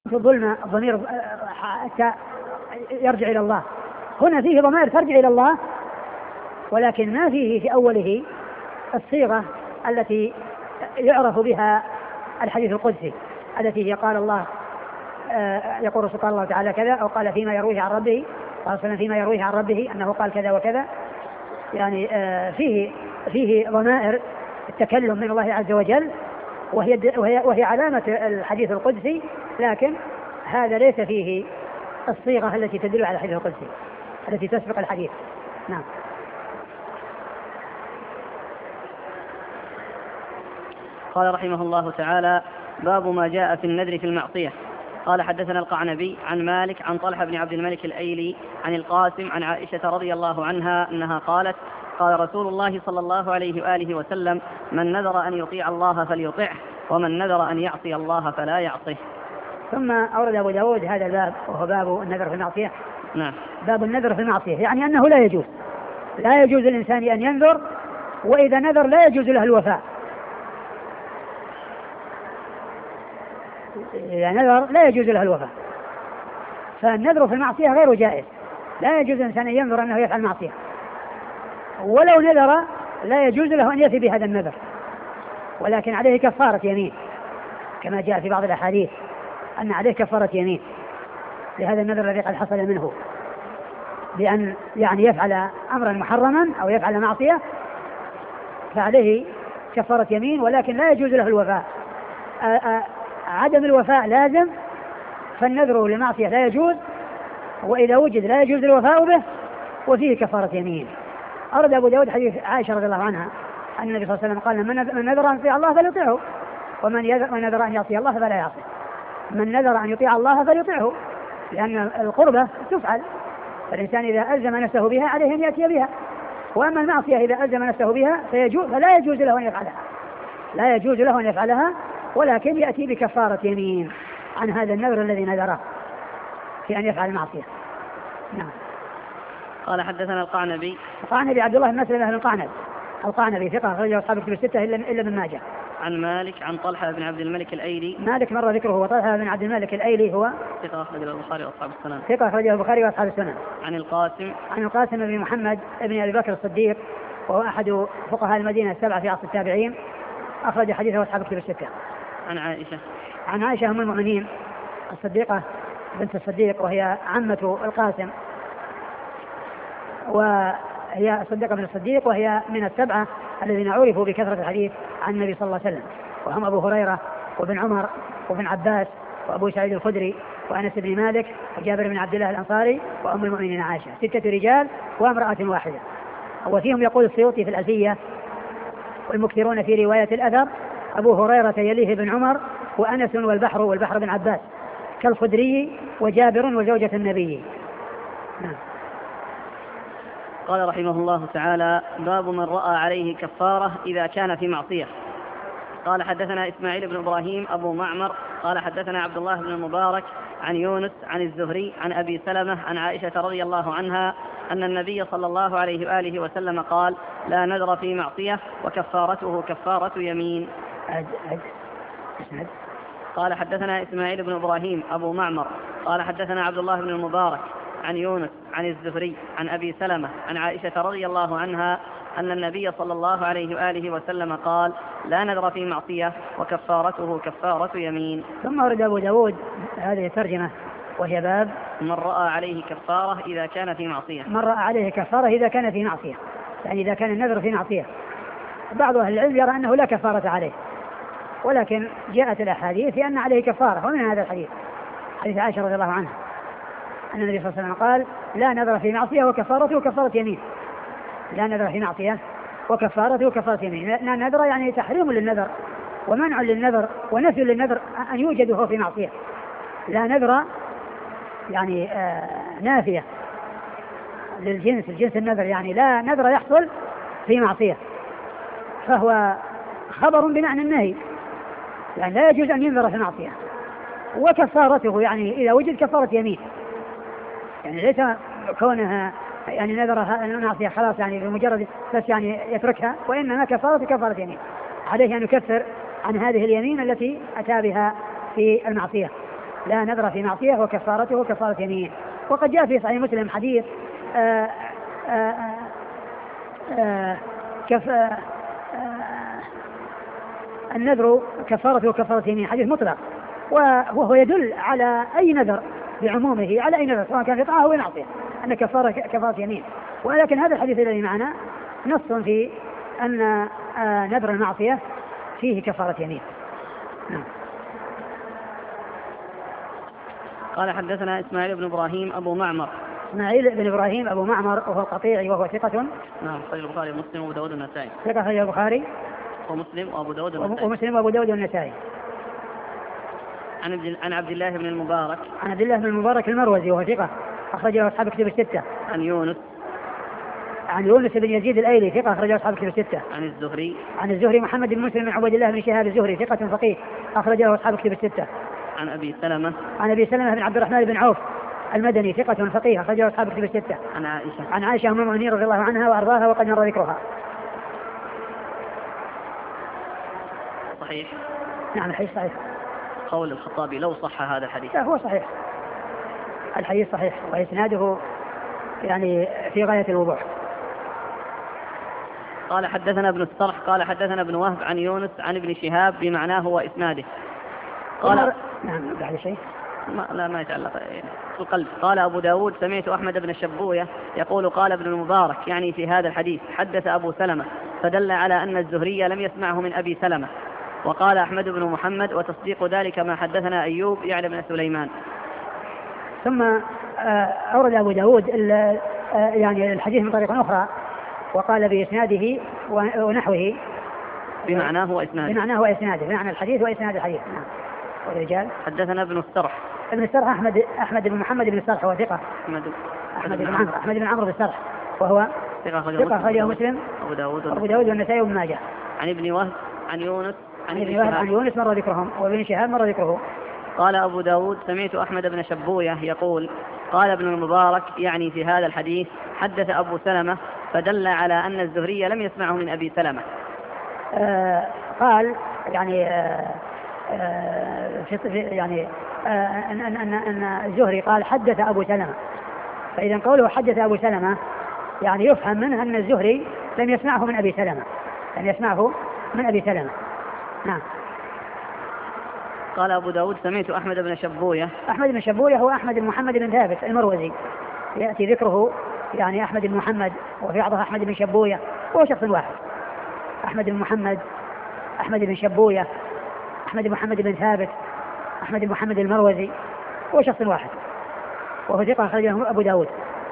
في الظلم الضمير يرجع إلى الله. هنا فيه ضمائر ترجع إلى الله، ولكن ما فيه في أوله الصيغة التي يعرف بها الحديث القدسي، التي هي قال الله يقول رسول الله تعالى كذا، أو قال فيما يرويه عن ربه قال فيما يرويه عن ربه أنه قال كذا وكذا. يعني فيه ضمائر التكلم من الله عز وجل، وهي علامة الحديث القدسي، لكن هذا ليس فيه الصيغة التي تدل على الحديث القدسي التي تسبق الحديث. نعم. قال رحمه الله تعالى: باب ما جاء في النذر في المعصية. قال: حدثنا القعنبي عن مالك عن طلحة بن عبد الملك الأيلي عن القاسم عن عائشة رضي الله عنها أنها قالت: قال رسول الله صلى الله عليه وآله وسلم: من نذر أن يطيع الله فليطعه، ومن نذر أن يعصي الله فلا يعصه. ثم أورد أبو داود هذا الباب، وهو باب النذر في المعصية. نعم. باب النذر في المعصية، يعني أنه لا يجوز للإنسان أن ينذر، وإذا نذر لا يجوز له الوفاء. إذا نذر لا يجوز له الوفاء، فالنذر في المعصية غير جائز. لا يجوز للإنسان أن ينذر أنه يفعل معصية، ولو نذر لا يجوز له أن يأتي بهذا النذر، ولكن عليه كفارة يمين، كما جاء في بعض الأحاديث أن عليه كفارة يمين لهذا النذر الذي قد حصل منه، بأن يعني يفعل أمرا محرما أو يفعل معصية، فعليه كفارة يمين، ولكن لا يجوز له الوفاء. عدم الوفاء لازم، فالنذر لمعصية لا يجوز، وإذا وجد لا يجوز الوفاء به، وفيه كفارة يمين. أرد أبو داود حديث عائشة رضي الله عنها أن النبي صلى الله عليه وسلم قال: من نذر أن يطيع الله فليطيعه، ومن نذر أن يعصي الله فلا يعصيه. من نذر أن يطيع الله فليطيعه، لأن القربة تفعل، فالإنسان إذا ألزم نفسه بها عليه أن يأتي بها، وأما المعصية إذا ألزم نفسه بها فلا يجوز له أن يفعلها، لا يجوز له أن يفعلها، ولكن يأتي بكفارة يمين عن هذا النذر الذي نذره في أن يفعل المعصية. نعم. قال: حدثنا القعنبي عبد الله بن مسلمة بن القعنبي ثقة أخرجه أصحاب الكتب الستة إلا ابن ماجه. عن مالك عن طلحة بن عبد الملك الأيلي. مالك مر ذكره، وطلحة بن عبد الملك الأيلي هو ثقة أخرجه البخاري وأصحاب السنن. ثقة أخرجه البخاري وأصحاب السنن. عن القاسم بن محمد بن أبي بكر الصديق، وهو أحد فقهاء المدينة السبعة في عصر التابعين، أخرج حديثه أصحاب الكتب الستة. عن عائشة أم المؤمنين الصديقة بنت الصديق، وهي عمة القاسم، وهي الصديقة بن الصديق، وهي من السبعة الذين عرفوا بكثرة الحديث عن النبي صلى الله عليه وسلم، وهم أبو هريرة وابن عمر وابن عباس وأبو سعيد الخدري وأنس بن مالك وجابر بن عبد الله الأنصاري وأم المؤمنين عائشة، 6 رجال وامرأة واحدة. وفيهم يقول السيوطي في الألفية: والمكثرون في رواية الأثر أبو هريرة يليه بن عمر وأنس والبحر بن عباس كالخدري وجابر وزوجة النبي. نعم. قال رحمه الله تعالى: باب من رأى عليه كفارة إذا كان في معصية. قال: حدثنا إسماعيل بن إبراهيم أبو معمر قال: حدثنا عبد الله بن المبارك عن يونس عن الزهري عن أبي سلمة عن عائشة رضي الله عنها أن النبي صلى الله عليه وآله وسلم قال: لا نذر في معصية وكفارته كفارة يمين. قال: حدثنا إسماعيل بن إبراهيم أبو معمر قال: حدثنا عبد الله بن المبارك عن يونس عن الزهري عن أبي سلمة عن عائشة رضي الله عنها أن النبي صلى الله عليه وآله وسلم قال: لا نذر في معصية وكفارته كفارة يمين. ثم ورد أبو داود هذه الترجمة، وهي باب من رأى عليه كفارة إذا كان في معصية. من رأى عليه كفارة إذا كان في معصية، يعني إذا كان النذر في معصية. بعض أهل العلم يرى أنه لا كفارة عليه، ولكن جاءت الأحاديث أن عليه كفارة، ومن هذا الحديث حديث عائشة رضي الله عنها أن النبي صلى الله عليه وسلم قال: لا نذر في معصية وكفارته كفارة يمين. لا نذر في معصية وكفارته كفارة يمين. لا نذر يعني تحريم للنذر ومنع للنذر ونفي للنذر أن يوجد هو في معصية. لا نذر يعني نافية للجنس النذر، يعني لا نذر يحصل في معصية، فهو خبر بمعنى النهي، يعني لا يجوز أن ينذر في معصية. وكفارته يعني إذا وجد كفارة يمين، يعني ليس كونها يعني نذرها المعصية خلاص يعني بمجرد بس يعني يتركها، وإنما كفارة يمين، عليه أن يكفر عن هذه اليمين التي أتى بها في المعصية. لا نذر في معصية وكفارته كفارة يمين. وقد جاء في صحيح مسلم حديث النذر كفارته كفارة يمين، حديث مطلق، وهو يدل على أي نذر بعمومه، على أي نذر سواء كان في طاعة أو معصية أن كفارة يمين. ولكن هذا الحديث الذي معنا نص في أن نذر المعصية فيه كفارة يمين. قال حدثنا إسماعيل بن إبراهيم أبو معمر. إسماعيل بن إبراهيم أبو معمر وهو القطيعي وهو ثقة. نعم، أخرجه البخاري ومسلم وأبو داود والنسائي. ثقة أخرجه البخاري ومسلم وأبو داود والنسائي. ومسلم وأبو داود والنسائي. عن عبد الله بن المبارك. عن عبد الله بن المبارك المروزي وهو ثقة أخرجه أصحاب كتب الستة. عن يونس بن يزيد الأيلي ثقة أخرجه أصحاب كتب الستة. عن الزهري محمد بن مسلم بن عبد الله بن شهاب الزهري ثقة فقيه أخرجه أصحاب كتب الستة. عن أبي سلمة بن عبد الرحمن بن عوف المدني ثقة فقيه أخرجه أصحاب كتب الستة. عن عائشة أم المؤمنين رضي الله عنها وأرضاها وقد مر ذكرها. صحيح. نعم الحديث صحيح. قول الخطابي لو صح هذا الحديث. لا هو صحيح، الحديث صحيح وإسناده يعني في غاية الوضوح. قال حدثنا ابن الصرح قال حدثنا ابن وهب عن يونس عن ابن شهاب بمعناه وإسناده. قال نعم بعد شيء ما يتعلق في القلب. قال أبو داود سمعت أحمد بن شبوية يقول قال ابن المبارك يعني في هذا الحديث حدث أبو سلمة، فدل على أن الزهري لم يسمعه من أبي سلمة. وقال أحمد بن محمد وتصديق ذلك ما حدثنا أيوب يعني بن سليمان. ثم أورد أبو داود يعني الحديث من طريق أخرى وقال بإسناده ونحوه بمعناه وإسناده بمعنى الحديث وإسناد الحديث. نعم. والرجال حدثنا ابن السرح أحمد بن محمد بن السرح وهو ثقة. أحمد بن عمرو بن السرح وهو ثقة أخرجه مسلم أبو داود والنسائي وابن ماجه. عن ابن وهب عن يونس عن يونس مر ذكرهم وابن شهاب مر ذكره. قال أبو داود سمعت أحمد بن شبوية يقول قال ابن المبارك يعني في هذا الحديث حدث أبو سلمة، فدل على أن الزهري لم يسمعه من أبي سلمة. قال يعني يعني أن الزهري قال حدث أبو سلمة، فإذا قوله حدث أبو سلمة يعني يفهم منه أن الزهري لم يسمعه من أبي سلمة. نعم. قال أبو داود سمعت أحمد بن شبوية هو أحمد بن محمد بن ثابت المروزي، يأتي ذكره يعني أحمد بن محمد وفي بعضها أحمد بن شبوية، هو شخص واحد، أحمد بن محمد، أحمد بن شبوية، أحمد بن محمد بن ثابت، أحمد بن محمد المروزي، هو شخص واحد وهو ثقة أخرجه أبو داود.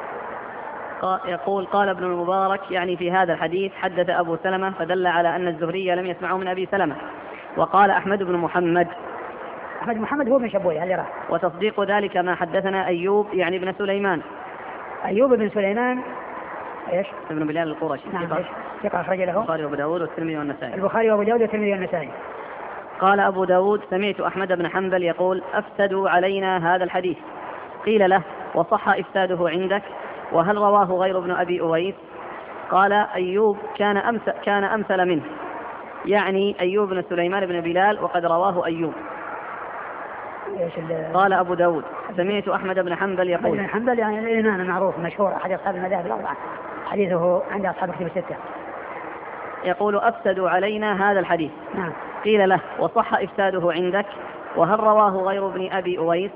يقول قال ابن المبارك يعني في هذا الحديث حدث أبو سلمة، فدل على أن الزهري لم يسمعه من أبي سلمة. وقال أحمد بن محمد هو ابن شبوية اللي راح. وتصديق ذلك ما حدثنا أيوب يعني ابن سليمان. أيوب بن سليمان إيش؟ ابن بلال القرشي. نعم ثقة أخرج له البخاري وأبو داود والترمذي والنسائي. قال أبو داود سمعت أحمد بن حنبل يقول أفسدوا علينا هذا الحديث. قيل له وصح إفساده عندك وهل رواه غير ابن أبي أويس؟ قال أيوب كان أمثل منه، يعني أيوب بن سليمان بن بلال وقد رواه أيوب. قال أبو داود سمعت أحمد بن حنبل يقول بن حنبل يعني الإمام المعروف مشهور أحد أصحاب المذاهب الأربعة، حديثه عند أصحاب كتب الستة. يقول أفسدوا علينا هذا الحديث. نعم. قيل له وصح إفساده عندك وهل رواه غير ابن أبي أويس؟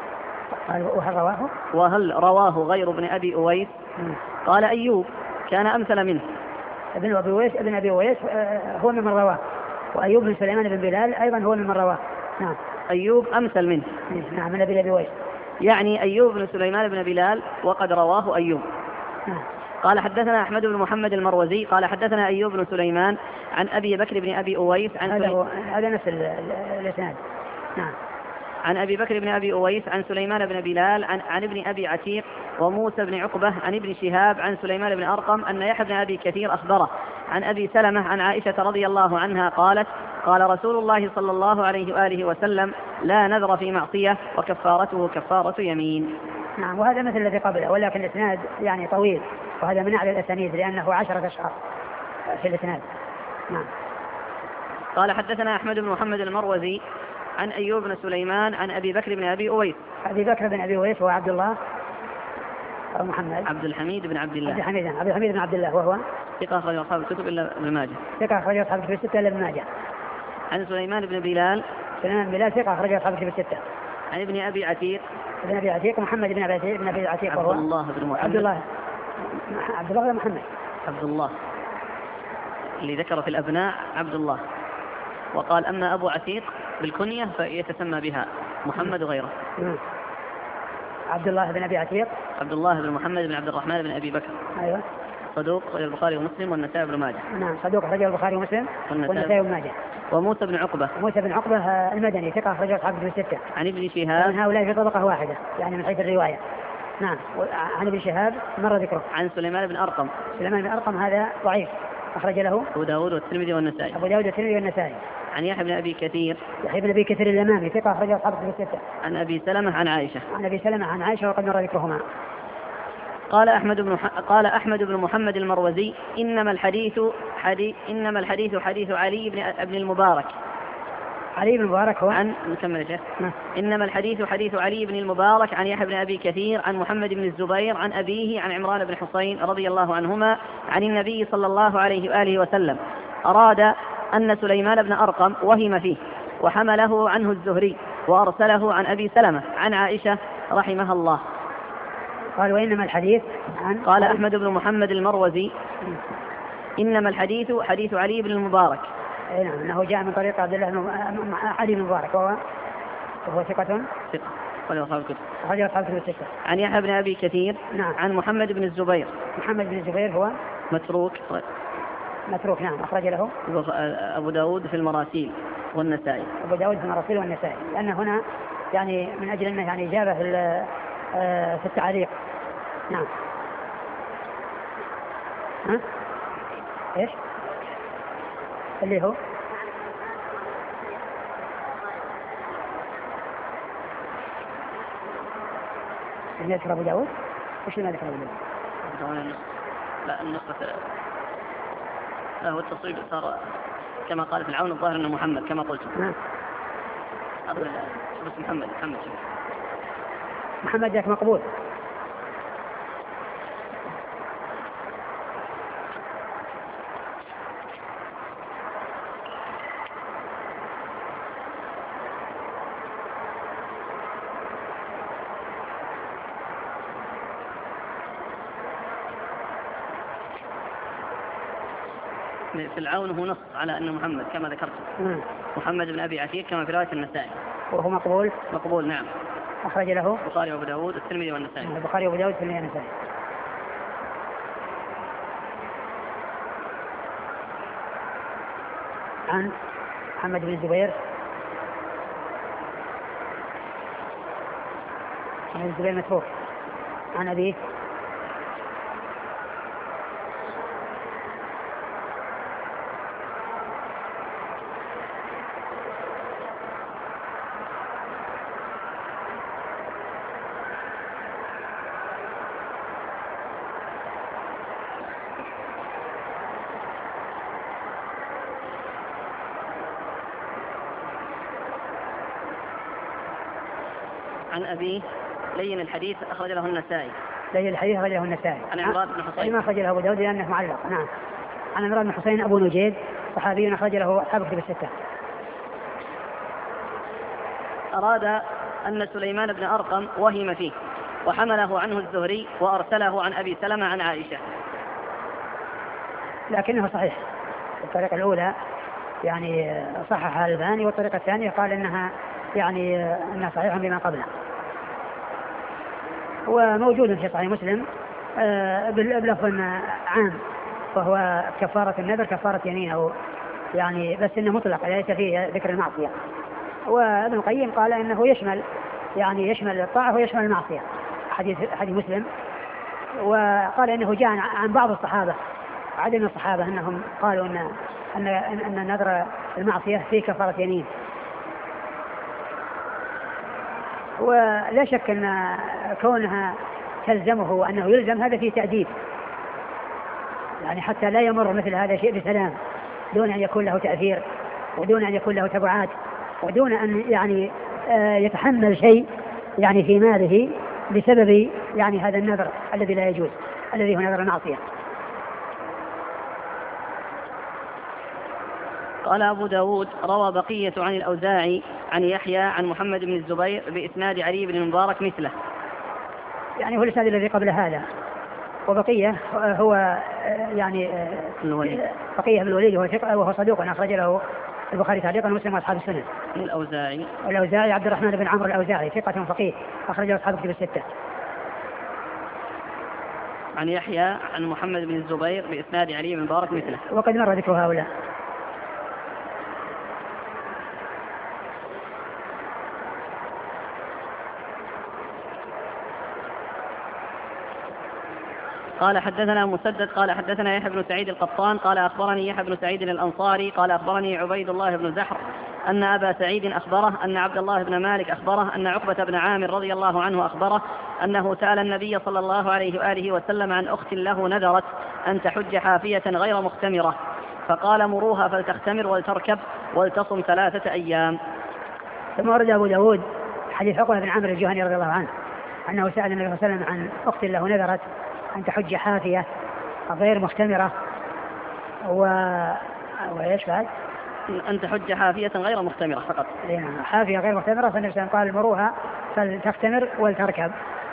وهل رواه غير ابن أبي أويس؟ قال أيوب كان أمثل منه. ابن أبي أويس هو من رواه، وأيوب بن سليمان بن بلال أيضا هو من رواه. نعم. أيوب أمثل منه. نعم من أبي أويس، يعني أيوب بن سليمان بن بلال وقد رواه أيوب. نعم. قال حدثنا أحمد بن محمد المروزي قال حدثنا أيوب بن سليمان عن أبي بكر بن أبي أويس هذا نفس الإسناد. نعم. عن أبي بكر بن أبي أويس عن سليمان بن بلال عن ابن أبي عتيق وموسى بن عقبة عن ابن شهاب عن سليمان بن أرقم أن يحيى بن أبي كثير أخبره عن أبي سلمة عن عائشة رضي الله عنها قالت قال رسول الله صلى الله عليه وآله وسلم لا نذر في معصية وكفارته كفارة يمين. نعم. وهذا مثل الذي قبله ولكن الإسناد يعني طويل، وهذا من أعلى الأسانيد لأنه 10 أشخاص في الإسناد. نعم. قال حدثنا أحمد بن محمد المروزي عن أيوب بن سليمان عن أبي بكر بن أبي أويس. أبي بكر بن أبي أويس هو عبد الله أو محمد عبد الحميد بن عبد الله. عبد الحميد بن عبد الله وهو ثقة أخرج أصحاب الكتب إلا ابن ماجه. ثقة أخرج أصحاب الكتب الستة إلا ابن ماجه. عن سليمان بن بلال. سليمان بن بلال ثقة أخرج أصحاب الكتب الستة. عن ابن أبي عتيق. ابن أبي عتيق محمد بن أبي عتيق وهو عبد الله بن محمد. عبد الله محمد. عبد الله اللي ذكر في الأبناء عبد الله، وقال أما أبو عتيق بالكنية فيتسمى بها محمد وغيره. عبد الله بن أبي عتيق. عبد الله بن محمد بن عبد الرحمن بن أبي بكر. أيوة. صدوق رجل البخاري ومسلم والنسائي بن ماجه. نعم صدوق رجل البخاري ومسلم والنسائي بن ماجه. وموسى بن عقبة. موسى بن عقبة المدني ثقة أخرج أصحاب الكتب الستة. عن ابن شهاب. من هؤلاء في طبقة واحدة يعني من حيث الرواية. نعم. عن ابن شهاب مر ذكره. عن سليمان بن أرقم. سليمان بن أرقم هذا ضعيف أخرج له أبو داود والترمذي والنسائي. أبو داود والترمذي والنسائي. عن يحيى بن أبي كثير. يحيى بن أبي كثير اليمامي ثقة أخرج أصحاب الكتب الستة. عن أبي سلمة عن عائشة. عن أبي سلمة عن عائشة وقد مر ذكرهما. قال أحمد بن محمد المروزي إنما الحديث حديث علي بن المبارك. علي بن المبارك هو نكمل يا شيخ. إنما الحديث حديث علي بن المبارك عن يحيى بن أبي كثير عن محمد بن الزبير عن أبيه عن عمران بن حسين رضي الله عنهما عن النبي صلى الله عليه وآله وسلم. أراد أن سليمان بن أرقم وهم فيه وحمله عنه الزهري وأرسله عن أبي سلمة عن عائشة رحمها الله. قال وإنما الحديث عن قال أحمد بن محمد المروزي إنما الحديث حديث علي بن المبارك. نعم أنه جاء من طريق عبد الله بن علي بن المبارك وهو ثقة وله أصحاب الكتب. أخرج أصحاب الكتب الستة. عن يحيى بن أبي كثير. نعم. عن محمد بن الزبير. محمد بن الزبير هو متروك. نعم أخرج له أبو داود في المراسيل والنسائي. أبو داود في المراسيل والنسائي لأن هنا يعني من أجل أنه يعني إجابة في التعليق. نعم. إيش اللي هو اللي يذكر أبو داود؟ وش اللي يذكر أبو داود؟ لا النسخة هو التصويب صار كما قال في العون الظاهر أنه محمد كما قلت. بس محمد ذاك مقبول. في العون هو نص على أنه محمد كما ذكرت. محمد بن أبي عتيق كما في رواية النسائي. وهو مقبول نعم. أخرج له البخاري وأبو داود والترمذي والنسائي. البخاري وأبو داود والترمذي والنسائي. عن محمد بن الزبير. محمد بن الزبير متروك. عن أبيه عن أبيه لين الحديث أخرج له النسائي. عن عمران بن حسين. ما أخرج له أبو داود لأنه معلق. نعم. عن عمران بن حسين أبو نجيد صحابي أخرج له أصحاب الكتب الستة. أراد أن سليمان بن أرقم وهم فيه وحمله عنه الزهري وأرسله عن أبي سلمة عن عائشة. لكنه صحيح. الطريقة الأولى يعني صححها الألباني والطريقة الثانية قال إنها صحيحة بما قبله. وموجود في صحيح مسلم بلفظ عام وهو كفارة النذر كفارة يمين أو يعني بس إنه مطلق ليس فيه ذكر المعصية. وابن القيم قال إنه يشمل الطاعة ويشمل المعصية حديث مسلم. وقال إنه جاء عن بعض الصحابة عدد من الصحابة أنهم قالوا أن نذر المعصية فيه كفارة يمين. ولا شك أن كونها تلزمه وأنه يلزم هذا فيه تأديب يعني حتى لا يمر مثل هذا شيء بسلام دون أن يكون له تأثير ودون أن يكون له تبعات ودون أن يعني يتحمل شيء يعني في ماله بسبب يعني هذا النذر الذي لا يجوز، الذي هو نذر المعصية. قال أبو داود روى بقية عن الأوزاعي عن يحيى عن محمد بن الزبير بإسناد علي بن المبارك مثله. يعني هو الإسناد الذي قبل هذا. وبقية هو يعني بقية بن الوليد وهو صدوق أخرج له البخاري تعليقا ومسلم وأصحاب السنن. الأوزاعي عبد الرحمن بن عمرو الأوزاعي ثقة فقيه أخرج له أصحاب الكتب الستة. عن يحيى عن محمد بن الزبير بإسناد علي بن المبارك مثله. وقد مر ذكر هؤلاء. قال حدثنا مسدد قال حدثنا يحيى بن سعيد القطان قال أخبرني يحيى بن سعيد الأنصاري قال أخبرني عبيد الله بن زحر أن أبا سعيد أخبره أن عبد الله بن مالك أخبره أن عقبة بن عامر رضي الله عنه أخبره أنه سأل النبي صلى الله عليه وآله وسلم عن أخت له نذرت أن تحج حافية غير مختمرة، فقال مروها فلتختمر ولتركب ولتصم 3 أيام. ثم ورد أبو داود حديث عقبة بن عامر الجهني رضي الله عنه أنه سأل النبي صلى الله عليه وسلم عن أخت له نذرت أن تحج حافية غير مختمرة وإيش بعد؟ أن تحج حافية غير مختمرة فقط. حافية غير مختمرة، فالنبي صلى الله عليه وسلم قال مروها فلتختمر ولتركب.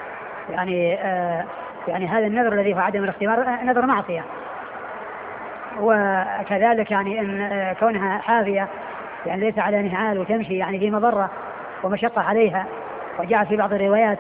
يعني هذا النذر الذي هو عدم الاختمار نذر معصية. وكذلك يعني أن كونها حافية يعني ليس على نعال وتمشي يعني في مضرة ومشقة عليها، وجاء في بعض الروايات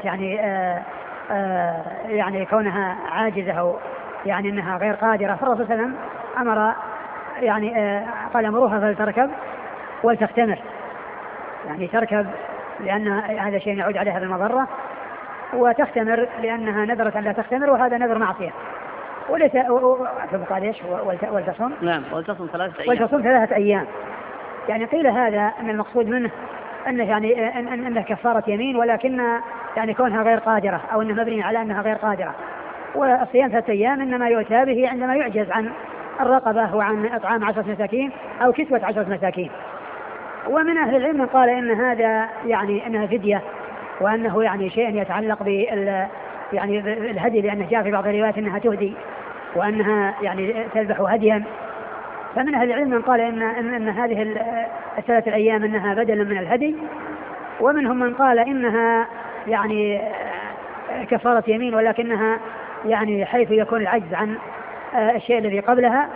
يعني كونها عاجزة أو يعني أنها غير قادرة، فالرسول صلى الله عليه وسلم أمر يعني قال مروها فلتركب ولتختمر، يعني تركب لأن هذا شيء يعود عليها بالمضرة، وتختمر لأنها نذرت أن لا تختمر، وهذا نذر معصية. وليس قال ايش ولتصم؟ نعم ولتصم 3 أيام. ولتصم 3 أيام. يعني قيل هذا أن المقصود منه أنه يعني أنه كفارة يمين، ولكن يعني كونها غير قادرة أو أنه مبني على أنها غير قادرة. والصيام 3 أيام إنما يؤتى به عندما يعجز عن الرقبة وعن إطعام 10 مساكين أو كسوة 10 مساكين. ومن أهل العلم من قال إن هذا يعني أنها فدية، وأنه يعني شيء يتعلق يعني الهدي، لأنه جاء في بعض الروايات أنها تهدي وأنها يعني تذبح هديا. فمن أهل العلم من قال إن هذه 3 أيام أنها بدلا من الهدي، ومنهم من قال إنها يعني كفارة يمين، ولكنها يعني حيث يكون العجز عن الشيء الذي قبلها،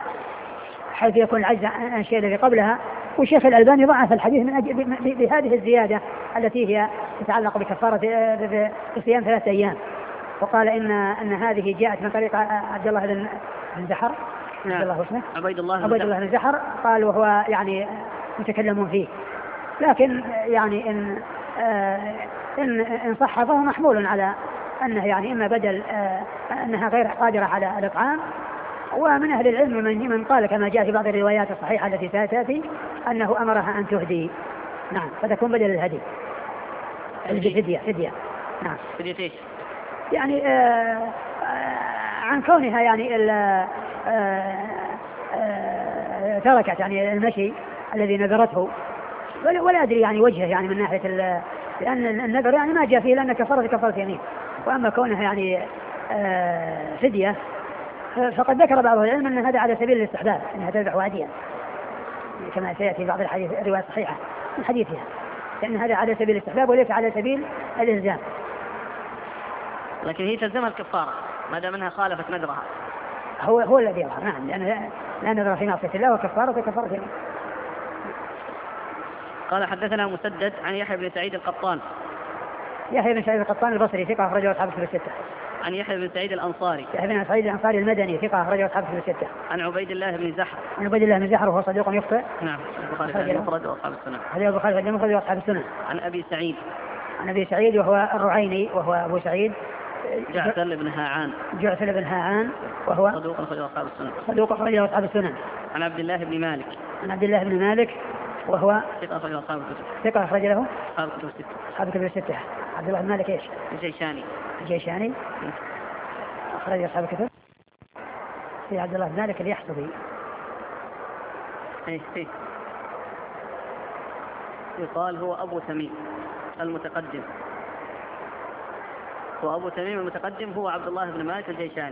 والشيخ الألباني ضعف الحديث بهذه الزيادة التي هي تتعلق بكفارة بصيام 3 أيام، وقال إن هذه جاءت من طريق عبد الله بن زحر. عبيد الله بن زحر قال، وهو يعني متكلم فيه، لكن يعني إن صح فهو محمول على أنه يعني إما بدل أنها غير قادرة على الإطعام. ومن أهل العلم من قال كما جاء في بعض الروايات الصحيحة التي تأتي أنه أمرها أن تهدي، نعم، فتكون بدل الهدي فدية. نعم، فدية ايش؟ يعني عن كونها يعني تركت يعني المشي الذي نذرته، ولا أدري يعني وجهه يعني من ناحية لأن النذر يعني ما جاء فيه لأن كفارة يمين. وأما كونها يعني فدية فقد ذكر بعض العلم أن هذا على سبيل الاستحباب، أنها تذبح هديا كما سيأتي بعض الحديث الرواية الصحيحة من حديثها، لأن هذا على سبيل الاستحباب وليس على سبيل الإلزام. لكن هي تلزمها الكفارة ما دام أنها خالفت نذرها. هو الذي يظهر، نعم، لأن لا نذر في معصية الله وكفارة يمين. قال حدثنا مسدد عن يحيى بن سعيد القطان. يحيى بن سعيد القطان البصري ثقة أخرجه أصحاب الكتب الستة. عن يحيى بن سعيد الأنصاري. يحيى بن سعيد الأنصاري المدني ثقة أخرجه أصحاب الكتب الستة. عن عبيد الله بن زحر. عن عبيد الله بن زحر وهو صديق يخطئ. نعم، البخاري في المفرد وأصحاب السنن. هذا البخاري في المفرد وأصحاب السنن. عن أبي سعيد. عن أبي سعيد وهو الرعيني وهو أبو سعيد جعفر بن هاعان وهو صدوق أخرجه أصحاب السنن. عن عبد الله بن مالك. عن عبد الله بن مالك وهو ثقة أخرجه أصحاب الكتب. ثقة أخرج له أصحاب الكتب الستة. عبد الله بن مالك ايش؟ الجيشاني أخرج أصحاب الكتب. في عبد الله بن مالك اليحصبي. يقال هو أبو تميم المتقدم. وأبو تميم المتقدم هو عبد الله بن مالك الجيشاني.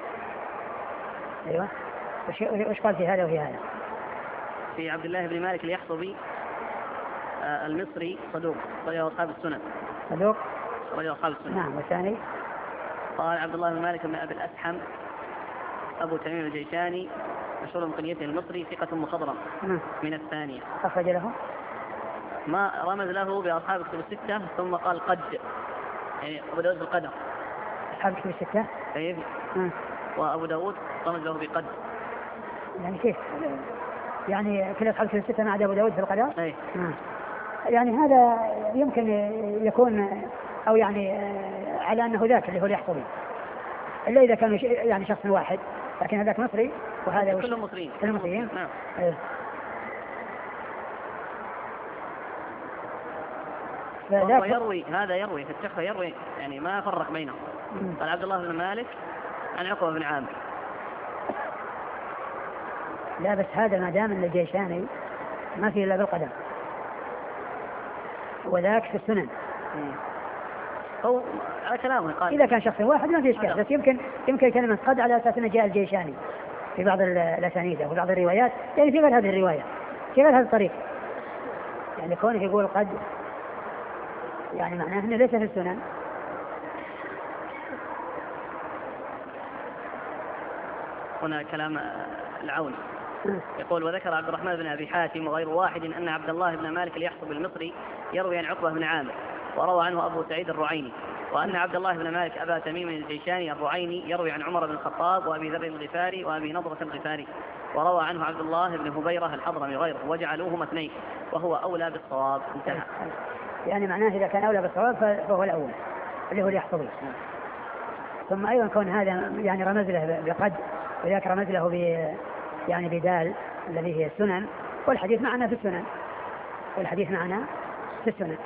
أيوة. وش قال في هذا وفي هذا؟ في عبد الله بن مالك اليحصبي المصري صدوق رجل أصحاب السنن. صدوق رجل أصحاب السنن. نعم. والثاني قال عبد الله بن مالك بن أبي الأسحم أبو تميم الجيشاني مشهور بكنيته المصري ثقة مخضرم من الثانية. أخرج له ما رمز له بأصحاب الكتب الستة ثم قال قد، يعني أبو داود بالقدر. أصحاب الكتب الستة. طيب. وأبو داود رمز له بقد. يعني كيف؟ يعني كل أصحاب الكتب الستة ما عدا أبو داود في القدر؟ أي. يعني هذا يمكن يكون أو يعني على أنه ذاك اللي هو اليحصبي، إلا إذا كان يعني شخص واحد، لكن هذاك مصري وهذا كلهم مصريين. كلهم مصريين. نعم. ويروي هذا يروي في التحفة يروي يعني ما فرق بينهم. قال عبد الله بن مالك عن عقبة بن عامر. لا بس هذا ما دام الجيشاني ما فيه إلا بالقدم، وذاك في السنن. هو على كلامه قال إذا كان شخص واحد ما في إشكال، بس يمكن كلمة قد على أساس أنه جاء الجيشاني في بعض الأسانيد وفي بعض الروايات، يعني في غير هذه الرواية في غير هذا الطريق، يعني كونه يقول قد يعني معناه أنه ليس في السنن. هنا كلام العوني يقول وذكر عبد الرحمن بن أبي حاتم وغير واحد أن عبد الله بن مالك اليحصبي المصري يروي عن عقبة بن عامر وروى عنه أبو سعيد الرعيني، وأن عبد الله بن مالك أبا تميم الجيشاني الرعيني يروي عن عمر بن الخطاب وأبي ذر الغفاري وأبي نضرة الغفاري، وروى عنه عبد الله بن هبيرة الحضرمي غيره وجعلوهما اثنين وهو أولى بالصواب. انتهى. يعني معناه إذا كان أولى بالصواب فهو الأول اللي هو اليحصبي. ثم أيضا كون هذا يعني رمز له بقد وذاك رمز له يعني بدال الذي هي السنن، والحديث معنا في السنن، والحديث معنا في السنن.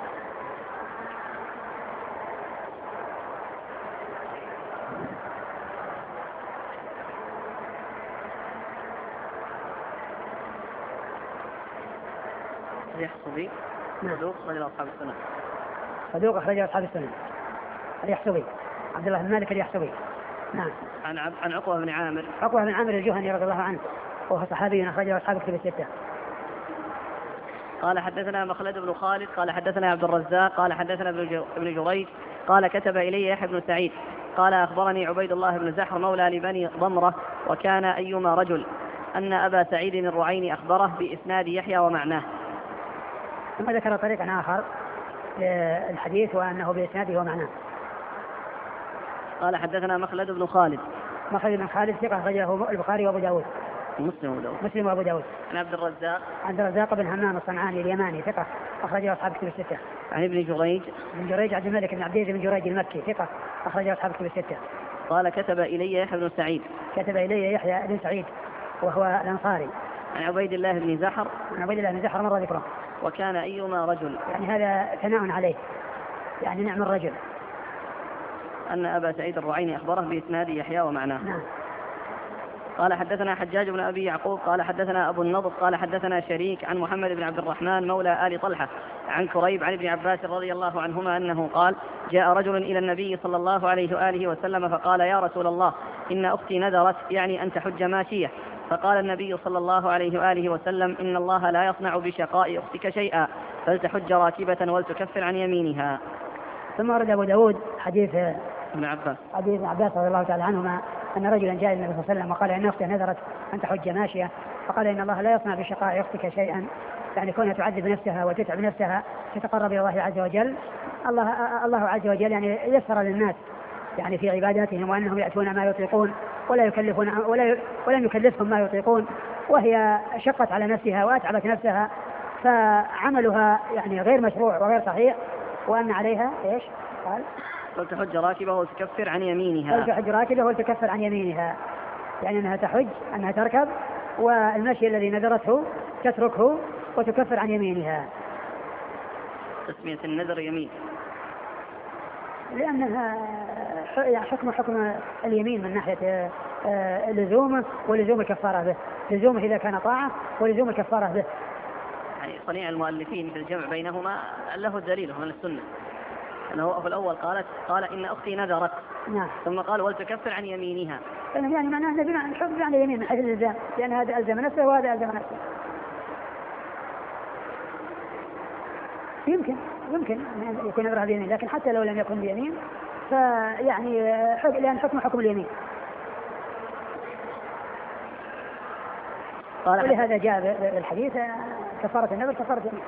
اليحصبي صدوق رجل أصحاب السنن. صدوق أخرج أصحاب السنن. اليحصبي عبد الله بن مالك اليحصبي. نعم. عن عقبة بن عامر. عقبة بن عامر الجهني رضي الله عنه وهو صحابي أخرجه أصحاب الكتب الستة. قال حدثنا مخلد بن خالد قال حدثنا عبد الرزاق قال حدثنا ابن جريج قال كتب إلي يحيى بن سعيد قال أخبرني عبيد الله بن زحر مولى لبني ضمرة وكان أيما رجل أن أبا سعيد الرعيني أخبره بإسناد يحيى ومعناه. ثم ذكر طريقا آخر الحديث وأنه بإسناده ومعناه. قال حدثنا مخلد بن خالد. مخلد بن خالد ثقة أخرجه البخاري وأبو داود. مسلم وأبو داود. عن عبد الرزاق بن همام الصنعاني اليماني ثقة أخرجه أصحاب الكتب الستة. عن ابن جريج عبد الملك بن عبد العزيز بن جريج المكي ثقة أخرجه أصحاب الكتب الستة. قال كتب إلي يحيى بن سعيد. كتب إلي يحيى بن سعيد وهو الأنصاري. عن عبيد الله بن زحر. مر ذكره. وكان أيما رجل، يعني هذا ثناء عليه، يعني نعم الرجل. أن أبا سعيد الرعيني أخبره بإسناد يحيى ومعناه. نعم. قال حدثنا حجاج بن أبي يعقوب قال حدثنا أبو النضر قال حدثنا شريك عن محمد بن عبد الرحمن مولى آل طلحة عن كريب عن ابن عباس رضي الله عنهما أنه قال جاء رجل إلى النبي صلى الله عليه وآله وسلم فقال يا رسول الله إن أختي نذرت يعني أن تحج ماشية، فقال النبي صلى الله عليه وآله وسلم إن الله لا يصنع بشقاء أختك شيئا فلتحج راكبة ولتكفر عن يمينها. ثم ورد أبو داود حديث ابن عباس رضي الله تعالى عنهما أن رجلا جاء النبي صلى الله عليه وسلم وقال إن أختي نذرت أن تحج ماشية، فقال إن الله لا يصنع بشقاء أختك شيئا، يعني كونها تعذب نفسها وتتعب نفسها تتقرب إلى الله عز وجل. الله عز وجل يعني يسر للناس يعني في عباداتهم وأنهم يأتون ما يطيقون ولم يكلفهم ما يطيقون، وهي شقت على نفسها وأتعبت نفسها فعملها يعني غير مشروع وغير صحيح، وأن عليها إيش؟ قال فلتحج راكبة وتكفر عن يمينها. فلتحج راكبة وتكفر عن يمينها، يعني أنها تحج أنها تركب، والمشي الذي نذرته تتركه وتكفر عن يمينها. تسمية النذر يمين لأنها حكم اليمين من ناحية لزومه ولزوم الكفارة به، لزومه إذا كان طاعة ولزوم الكفارة به. يعني صنيع المؤلفين في الجمع بينهما له دليله من السنة، أنه في الأول قال إن أختي نذرت، نعم. ثم قال ولتكفر عن يمينها، يعني معناه أن الحكم على يمين من حيث الإلزام، لأن هذا ألزم نفسه وهذا ألزم نفسه. يمكن أن يكون نذرها بيمين، لكن حتى لو لم يكن بيمين فيعني لأن حكم اليمين. ولهذا جاء بالحديث كفارة النذر كفارة يمين.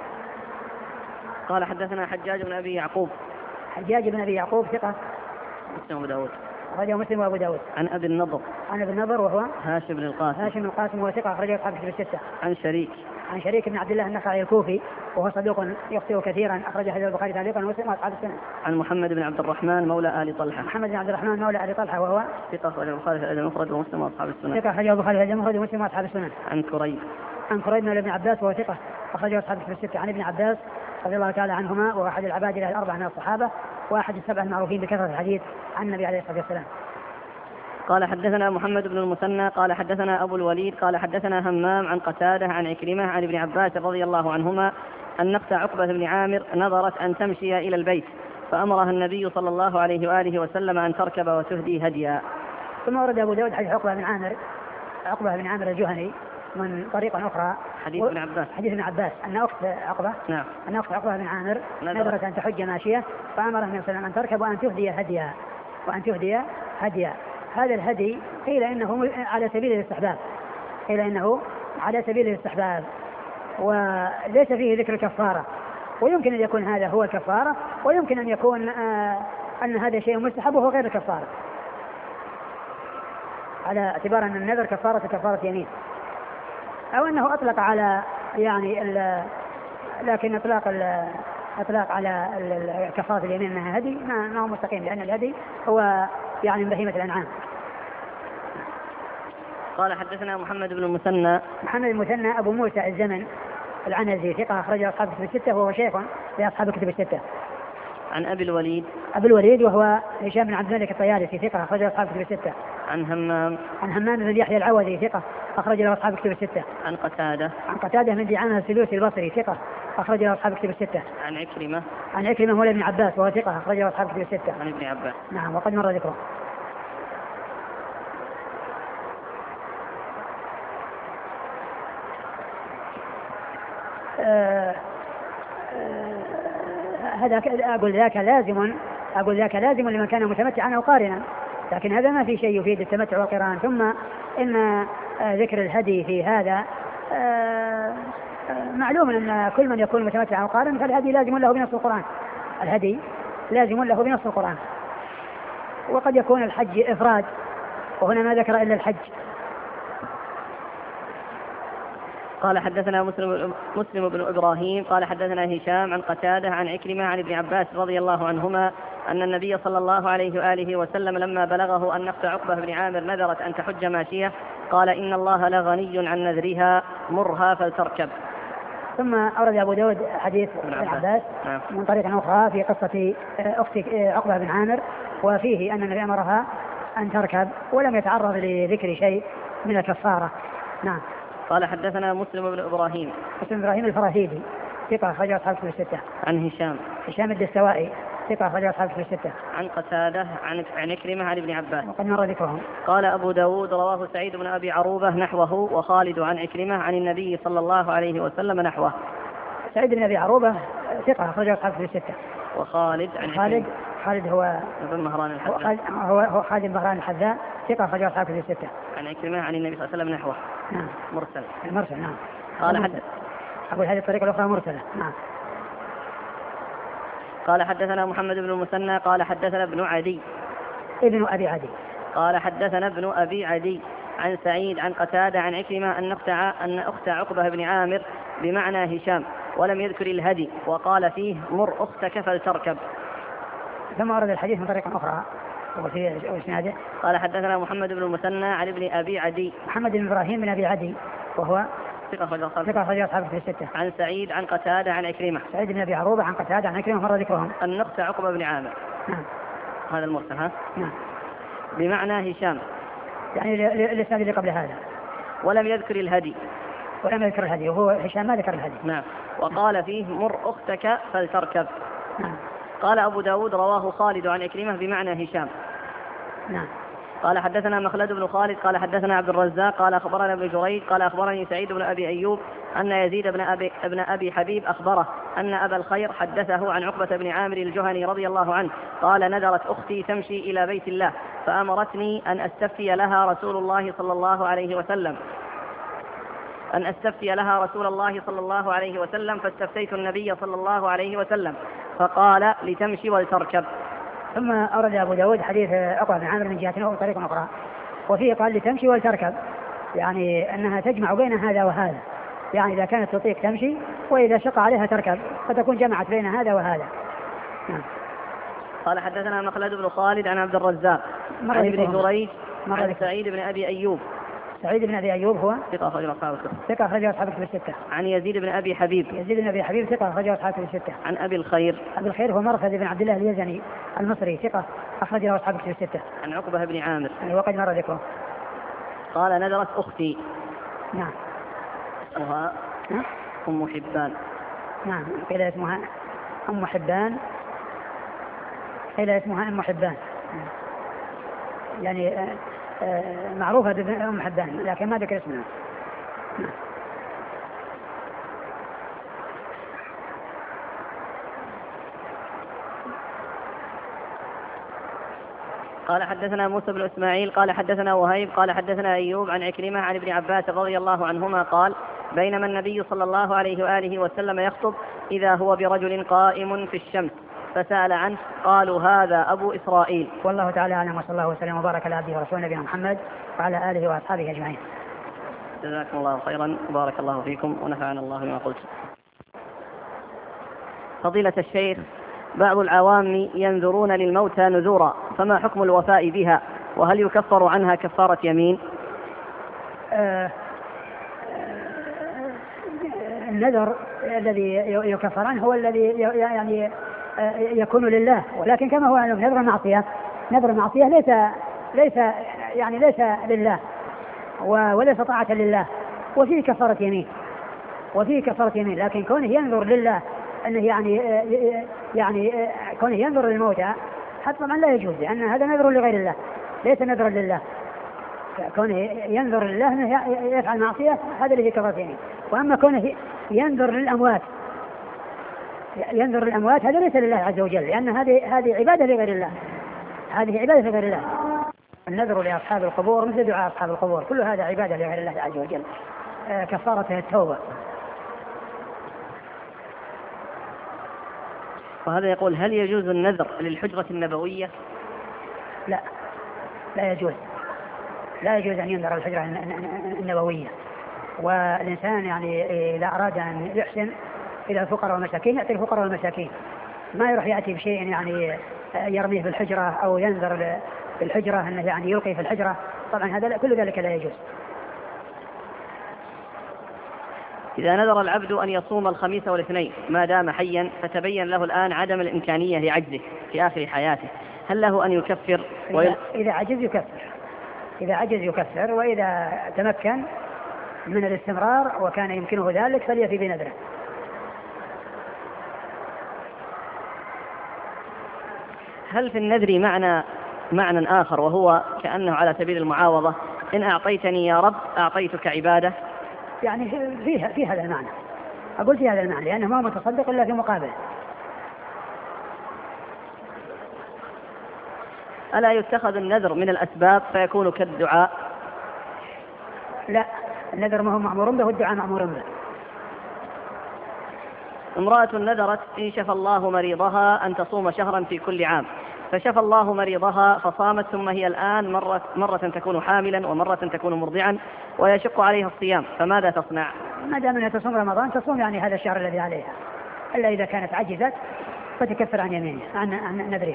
قال حدثنا حجاج بن أبي يعقوب. حجاج بن أبي يعقوب ثقة، مسلم وأبو داود. أخرجه مسلم وأبو داود. عن أبي النضر. عن أبي النضر وهو هاشم بن القاسم وهو ثقة، أخرجه أصحاب الكتب الستة. عن شريك بن عبد الله النخعي الكوفي وهو صدوق يخطئ كثيرا، أخرج حديث البخاري تعليقا ومسلم وأصحاب السنة. عن محمد بن عبد الرحمن مولى آل طلحة. محمد بن عبد الرحمن مولى آل طلحة وهو ثقة، أخرجه البخاري في الأدب المفرد ومسلم وأصحاب السنة. ثقة، أخرجه البخاري في الأدب المفرد ومسلم وأصحاب السنة. عن كريب مولى ابن عباس وهو ثقة، أخرجه أصحاب الكتب الستة. عن ابن عباس رضي الله تعالى عنهما، وهو أحد العباد الأربعة من الصحابة، وأحد السبع المعروفين بكثرة الحديث عن النبي عليه الصلاة والسلام. قال حدثنا محمد بن المثنى قال حدثنا أبو الوليد قال حدثنا همام عن قتادة عن عكرمة عن ابن عباس رضي الله عنهما أن أخت عقبة بن عامر نظرت أن تمشي إلى البيت، فأمرها النبي صلى الله عليه وآله وسلم أن تركب وتهدي هديا. ثم ورد أبو داود حديث عقبة بن عامر الجهني من طريقة أخرى، حديث ابن عباس أن أخت عقبة بن عامر نظرت أن تحج ماشية، فأمرها النبي صلى الله عليه وسلم أن تركب وأن تهدي هديا. هذا الهدي قيل إنه على سبيل الاستحباب، وليس فيه ذكر الكفارة، ويمكن أن يكون هذا هو الكفارة، ويمكن أن يكون أن هذا شيء مستحب وهو غير الكفارة، على اعتبار أن النذر كفارة يمين، أو أنه أطلق على لكن أطلاق على كفارة اليمين أنها هدي ما هو مستقيم، لأن الهدي هو من بهيمة الأنعام. قال حدثنا محمد بن المثنى أبو موسى الزمن العنزي ثقة، أخرج أصحاب الكتب الستة وهو شيخ لأصحاب الكتب الستة. عن أبي الوليد وهو هشام بن عبد الملك الطيالسي ثقة، أخرج أصحاب الكتب الستة. عن همام بن يحيى العوذي ثقة، أخرج له أصحاب الكتب الستة. عن قتادة بن دعامة السدوسي البصري ثقة، أخرج له أصحاب الكتب الستة. عن عكرمة مولى ابن عباس وهو ثقة، أخرج له أصحاب الكتب الستة. عن ابن عباس. نعم، وقد مر ذكره. هذا أقول ذاك لازم لمن كان متمتعا أو قارنا، لكن هذا ما في شيء يفيد التمتع والقران. ثم إن ذكر الهدي في هذا معلوم أن كل من يكون متمتعا أو قارنا فالهدي لازم له بنص القرآن. وقد يكون الحج إفراد، وهنا ما ذكر إلا الحج. قال حدثنا مسلم بن إبراهيم قال حدثنا هشام عن قتادة عن عكرمة عن ابن عباس رضي الله عنهما أن النبي صلى الله عليه وآله وسلم لما بلغه أن أخت عقبة بن عامر نذرت أن تحج ماشية قال إن الله لغني عن نذرها مرها فلتركب. ثم أورد أبو داود حديث ابن عباس من طريق أخرى في قصة أخت عقبة بن عامر، وفيه أن النبي أمرها أن تركب ولم يتعرض لذكر شيء من الكفارة. نعم. قال حدثنا مسلم بن إبراهيم الفراهيدي ثقة، أخرج أصحاب الكتب الستة. عن هشام الدستوائي ثقة، أخرج أصحاب الكتب الستة. عن قتادة عن عكرمة عن ابن عباس وقد مر ذكرهم. قال أبو داود رواه سعيد بن أبي عروبة نحوه، وخالد عن عكرمة عن النبي صلى الله عليه وسلم نحوه. سعيد بن أبي عروبة ثقة، أخرج أصحاب الكتب الستة. وخالد خالد هو مهران الحذاء، هو خالد مهران الحذاء ثقة، أخرج أصحاب الكتب الستة. عن عكرمة عن النبي صلى الله عليه وسلم نحوه. نعم. المرسل. نعم. أقول هذه الطريقة الأخرى مرسلة. نعم. قال حدثنا محمد بن المثنى قال حدثنا ابن أبي عدي قال حدثنا ابن أبي عدي عن سعيد عن قتادة عن عكرمة أن أخت عقبة بن عامر بمعنى هشام ولم يذكر الهدي، وقال فيه مر أختك فلتركب. ثم ورد الحديث من طريقة أخرى وفي إسناده قال حدثنا محمد بن المثنى عن ابن أبي عدي محمد بن إبراهيم بن أبي عدي وهو ثقة أخرج أصحاب الكتب الستة. عن سعيد عن قتادة عن عكرمة. سعيد بن أبي عروبة عن قتادة عن عكرمة مر ذكرهم. أن أخت عقبة بن عامر. نعم. هذا المرسل. نعم. بمعنى هشام، يعني الإسناد اللي قبل هذا. ولم يذكر الهدي. ولم يذكر الهدي، وهو هشام ما ذكر الهدي. نعم. وقال فيه مر أختك فلتركب. نعم. قال أبو داود رواه خالد عن عكرمة بمعنى هشام. نعم. قال حدثنا مخلد بن خالد قال حدثنا عبد الرزاق قال أخبرنا ابن جريج قال أخبرني سعيد بن أبي أيوب أن يزيد بن أبي حبيب أخبره أن أبا الخير حدثه عن عقبة بن عامر الجهني رضي الله عنه قال نذرت أختي تمشي إلى بيت الله فأمرتني أن أستفتي لها رسول الله صلى الله عليه وسلم فاستفتيت النبي صلى الله عليه وسلم فقال لتمشي ولتركب. ثم أورد أبو داود حديث عقبة بن عامر من جهة وطريق أخرى، وفيه قال لتمشي ولتركب، يعني أنها تجمع بين هذا وهذا، يعني إذا كانت تطيق تمشي وإذا شق عليها تركب، فتكون جمعت بين هذا وهذا. نعم. قال حدثنا مخلد بن خالد عن عبد الرزاق عن ابن جريج عن سعيد بن أبي أيوب. سعيد بن أبي أيوب هو ثقة أخرجه أصحاب الكتب. ثقة أخرجه أصحاب الكتب الستة. عن يزيد بن أبي حبيب. يزيد بن أبي حبيب ثقة أخرجه أصحاب الكتب الستة. عن أبي الخير. أبي الخير هو مرثد بن عبد الله اليزني المصري ثقة أخرجه أصحاب الكتب الستة. عن عقبة بن عامر. وقد مر ذكره. قال نذرت أختي. نعم. اسمها أم حبان. نعم. قيل اسمها أم حبان، قيل اسمها أم حبان، يعني معروفة بأم حبان لكن ما ذكر اسمها. قال حدثنا موسى بن إسماعيل قال حدثنا وهيب قال حدثنا أيوب عن عكرمة عن ابن عباس رضي الله عنهما قال بينما النبي صلى الله عليه وآله وسلم يخطب إذا هو برجل قائم في الشمس فسأل عنه قالوا هذا أبو إسرائيل. والله تعالى أعلم، وصلى الله وسلم وبارك على عبده ورسوله نبينا محمد وعلى آله وأصحابه أجمعين. جزاكم الله خيرا وبارك الله فيكم ونفعنا الله بما قلت. فضيلة الشيخ، بعض العوام ينذرون للموتى نذورا، فما حكم الوفاء بها؟ وهل يكفر عنها كفارة يمين؟ النذر الذي يكفر عنه هو الذي يعني يكون لله، ولكن كما هو نذر المعصية، نذر المعصية ليس لله وليس طاعة لله، وفيه كفارة يمين، لكن كونه ينذر لله أنه يعني كونه ينذر للموتى طبعا لا يجوز، لأن هذا نذر لغير الله ليس نذرا لله. كونه ينذر لله أنه يفعل معصية هذا اللي كفارة يمين. وأما كونه ينذر للأموات هذا ليس لله عز وجل، لأن هذه عبادة لغير الله، النذر لأصحاب القبور مثل دعاء أصحاب القبور، كل هذا عبادة لغير الله عز وجل، كفارته التوبة. وهذا يقول هل يجوز النذر للحجرة النبوية؟ لا يجوز أن ينذر الحجرة النبوية. والإنسان يعني إذا أراد أن يحسن إلى الفقراء والمساكين يأتي الفقراء والمساكين، ما يروح يأتي بشيء يعني يرميه في الحجرة أو ينذر في الحجرة أنه يعني يلقي في الحجرة، طبعا هذا كل ذلك لا يجوز. إذا نذر العبد أن يصوم الخميس والاثنين ما دام حيا فتبين له الآن عدم الإمكانية لعجزه في آخر حياته، هل له أن يكفر؟ إذا عجز يكفر، وإذا تمكن من الاستمرار وكان يمكنه ذلك فليفي بنذره. هل في النذر معنى آخر وهو كأنه على سبيل المعاوضة، إن أعطيتني يا رب أعطيتك عبادة؟ يعني في هذا المعنى، أقول في هذا المعنى، لأنه ما متصدق إلا في مقابل. ألا يتخذ النذر من الأسباب فيكون كالدعاء؟ لا، النذر ما هو مأمور به والدعاء مأمور به. امرأة نذرت إن شفى الله مريضها أن تصوم شهرا في كل عام، فشفى الله مريضها فصامت، ثم هي الآن مرة تكون حاملا ومرة تكون مرضعا ويشق عليها الصيام، فماذا تصنع؟ ما دام أنها تصوم رمضان تصوم يعني هذا الشهر الذي عليها، إلا إذا كانت عجزت فتكفر عن يمينها عن نذرها.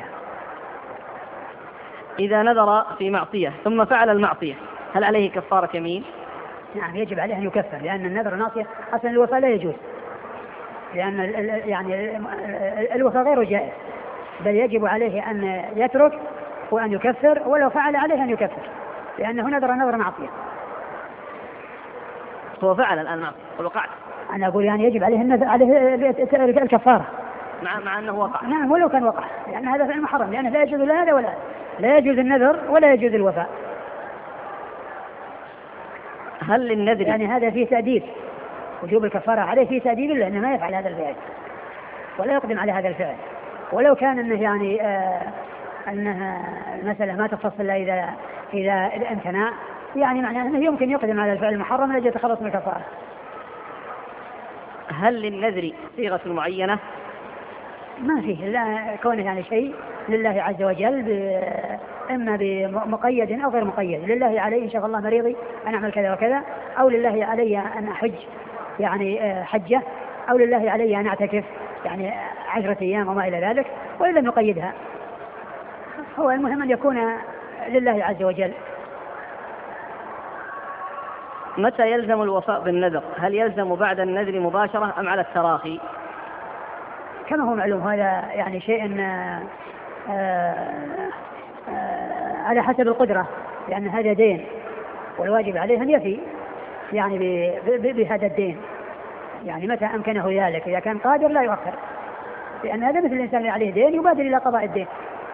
إذا نذر في معصية ثم فعل المعصية هل عليه كفارة يمين؟ نعم، يجب عليه أن يكفر، لأن النذر ناصية أصلا الوفاء لا يجوز، لأن يعني الوفاء غير جائز، بل يجب عليه أن يترك وأن يكفر، ولو فعل عليه أن يكفر، لأنه نذر معصية. هو فعل الآن معصية وقعت. أنا أقول يعني يجب عليه النذر، عليه الكفارة مع أنه وقع. نعم ولو كان وقع، لأن هذا فعل محرم، لأنه لا يجوز لا هذا ولا لا يجوز النذر ولا يجوز الوفاء. هل للنذر يعني هذا فيه تأديب، وجوب الكفارة عليه فيه تأديب، لأنه ما يفعل هذا الفعل ولا يقدم على هذا الفعل. ولو كان أنه يعني أنها المسألة ما تختص إلا إذا امتنع، يعني معناه أنه يمكن يقدم على الفعل المحرم الذي يتخلص من الكفارة. هل للنذر صيغة معينة؟ ما فيه، لا كونه يعني شيء لله عز وجل إما بمقيد أو غير مقيد. لله علي إن شاء الله مريضي أن أعمل كذا وكذا، أو لله علي أن أحج يعني حجة، أو لله علي أن أعتكف يعني 10 أيام وما إلى ذلك، وإن لم نقيدها. هو المهم أن يكون لله عز وجل. متى يلزم الوفاء بالنذر؟ هل يلزم بعد النذر مباشرة أم على التراخي؟ كما هو معلوم هذا يعني شيء على حسب القدرة، لأن هذا دين والواجب عليه أن يفي يعني بهذا الدين، يعني متى أمكنه ذلك. إذا كان قادر لا يؤخر، لأن هذا مثل الإنسان اللي عليه دين يبادر إلى قضاء الدين.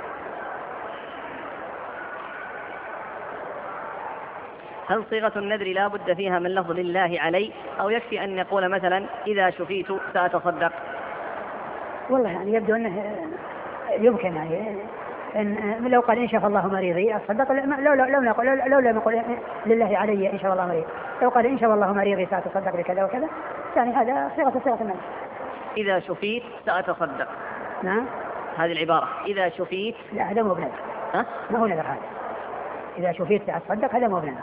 هل صيغة النذر لا بد فيها من لفظ لله علي، أو يكفي أن يقول مثلا إذا شفيت سأتصدق؟ والله يعني يبدو أنه يمكن يعني إن لو قال إن شاء الله مريضي أتصدق، لو لم يقل لله علي إن شاء الله مريض، لو قال إن شاء الله مريضي سأتصدق بكذا وكذا، يعني هذا صيغة النذر. إذا شفيت سأتصدق، نعم هذه العبارة إذا شفيت. لا هذا مو بنذر، ما هو نذر هذا. إذا شفيت سأتصدق هذا مو بنذر.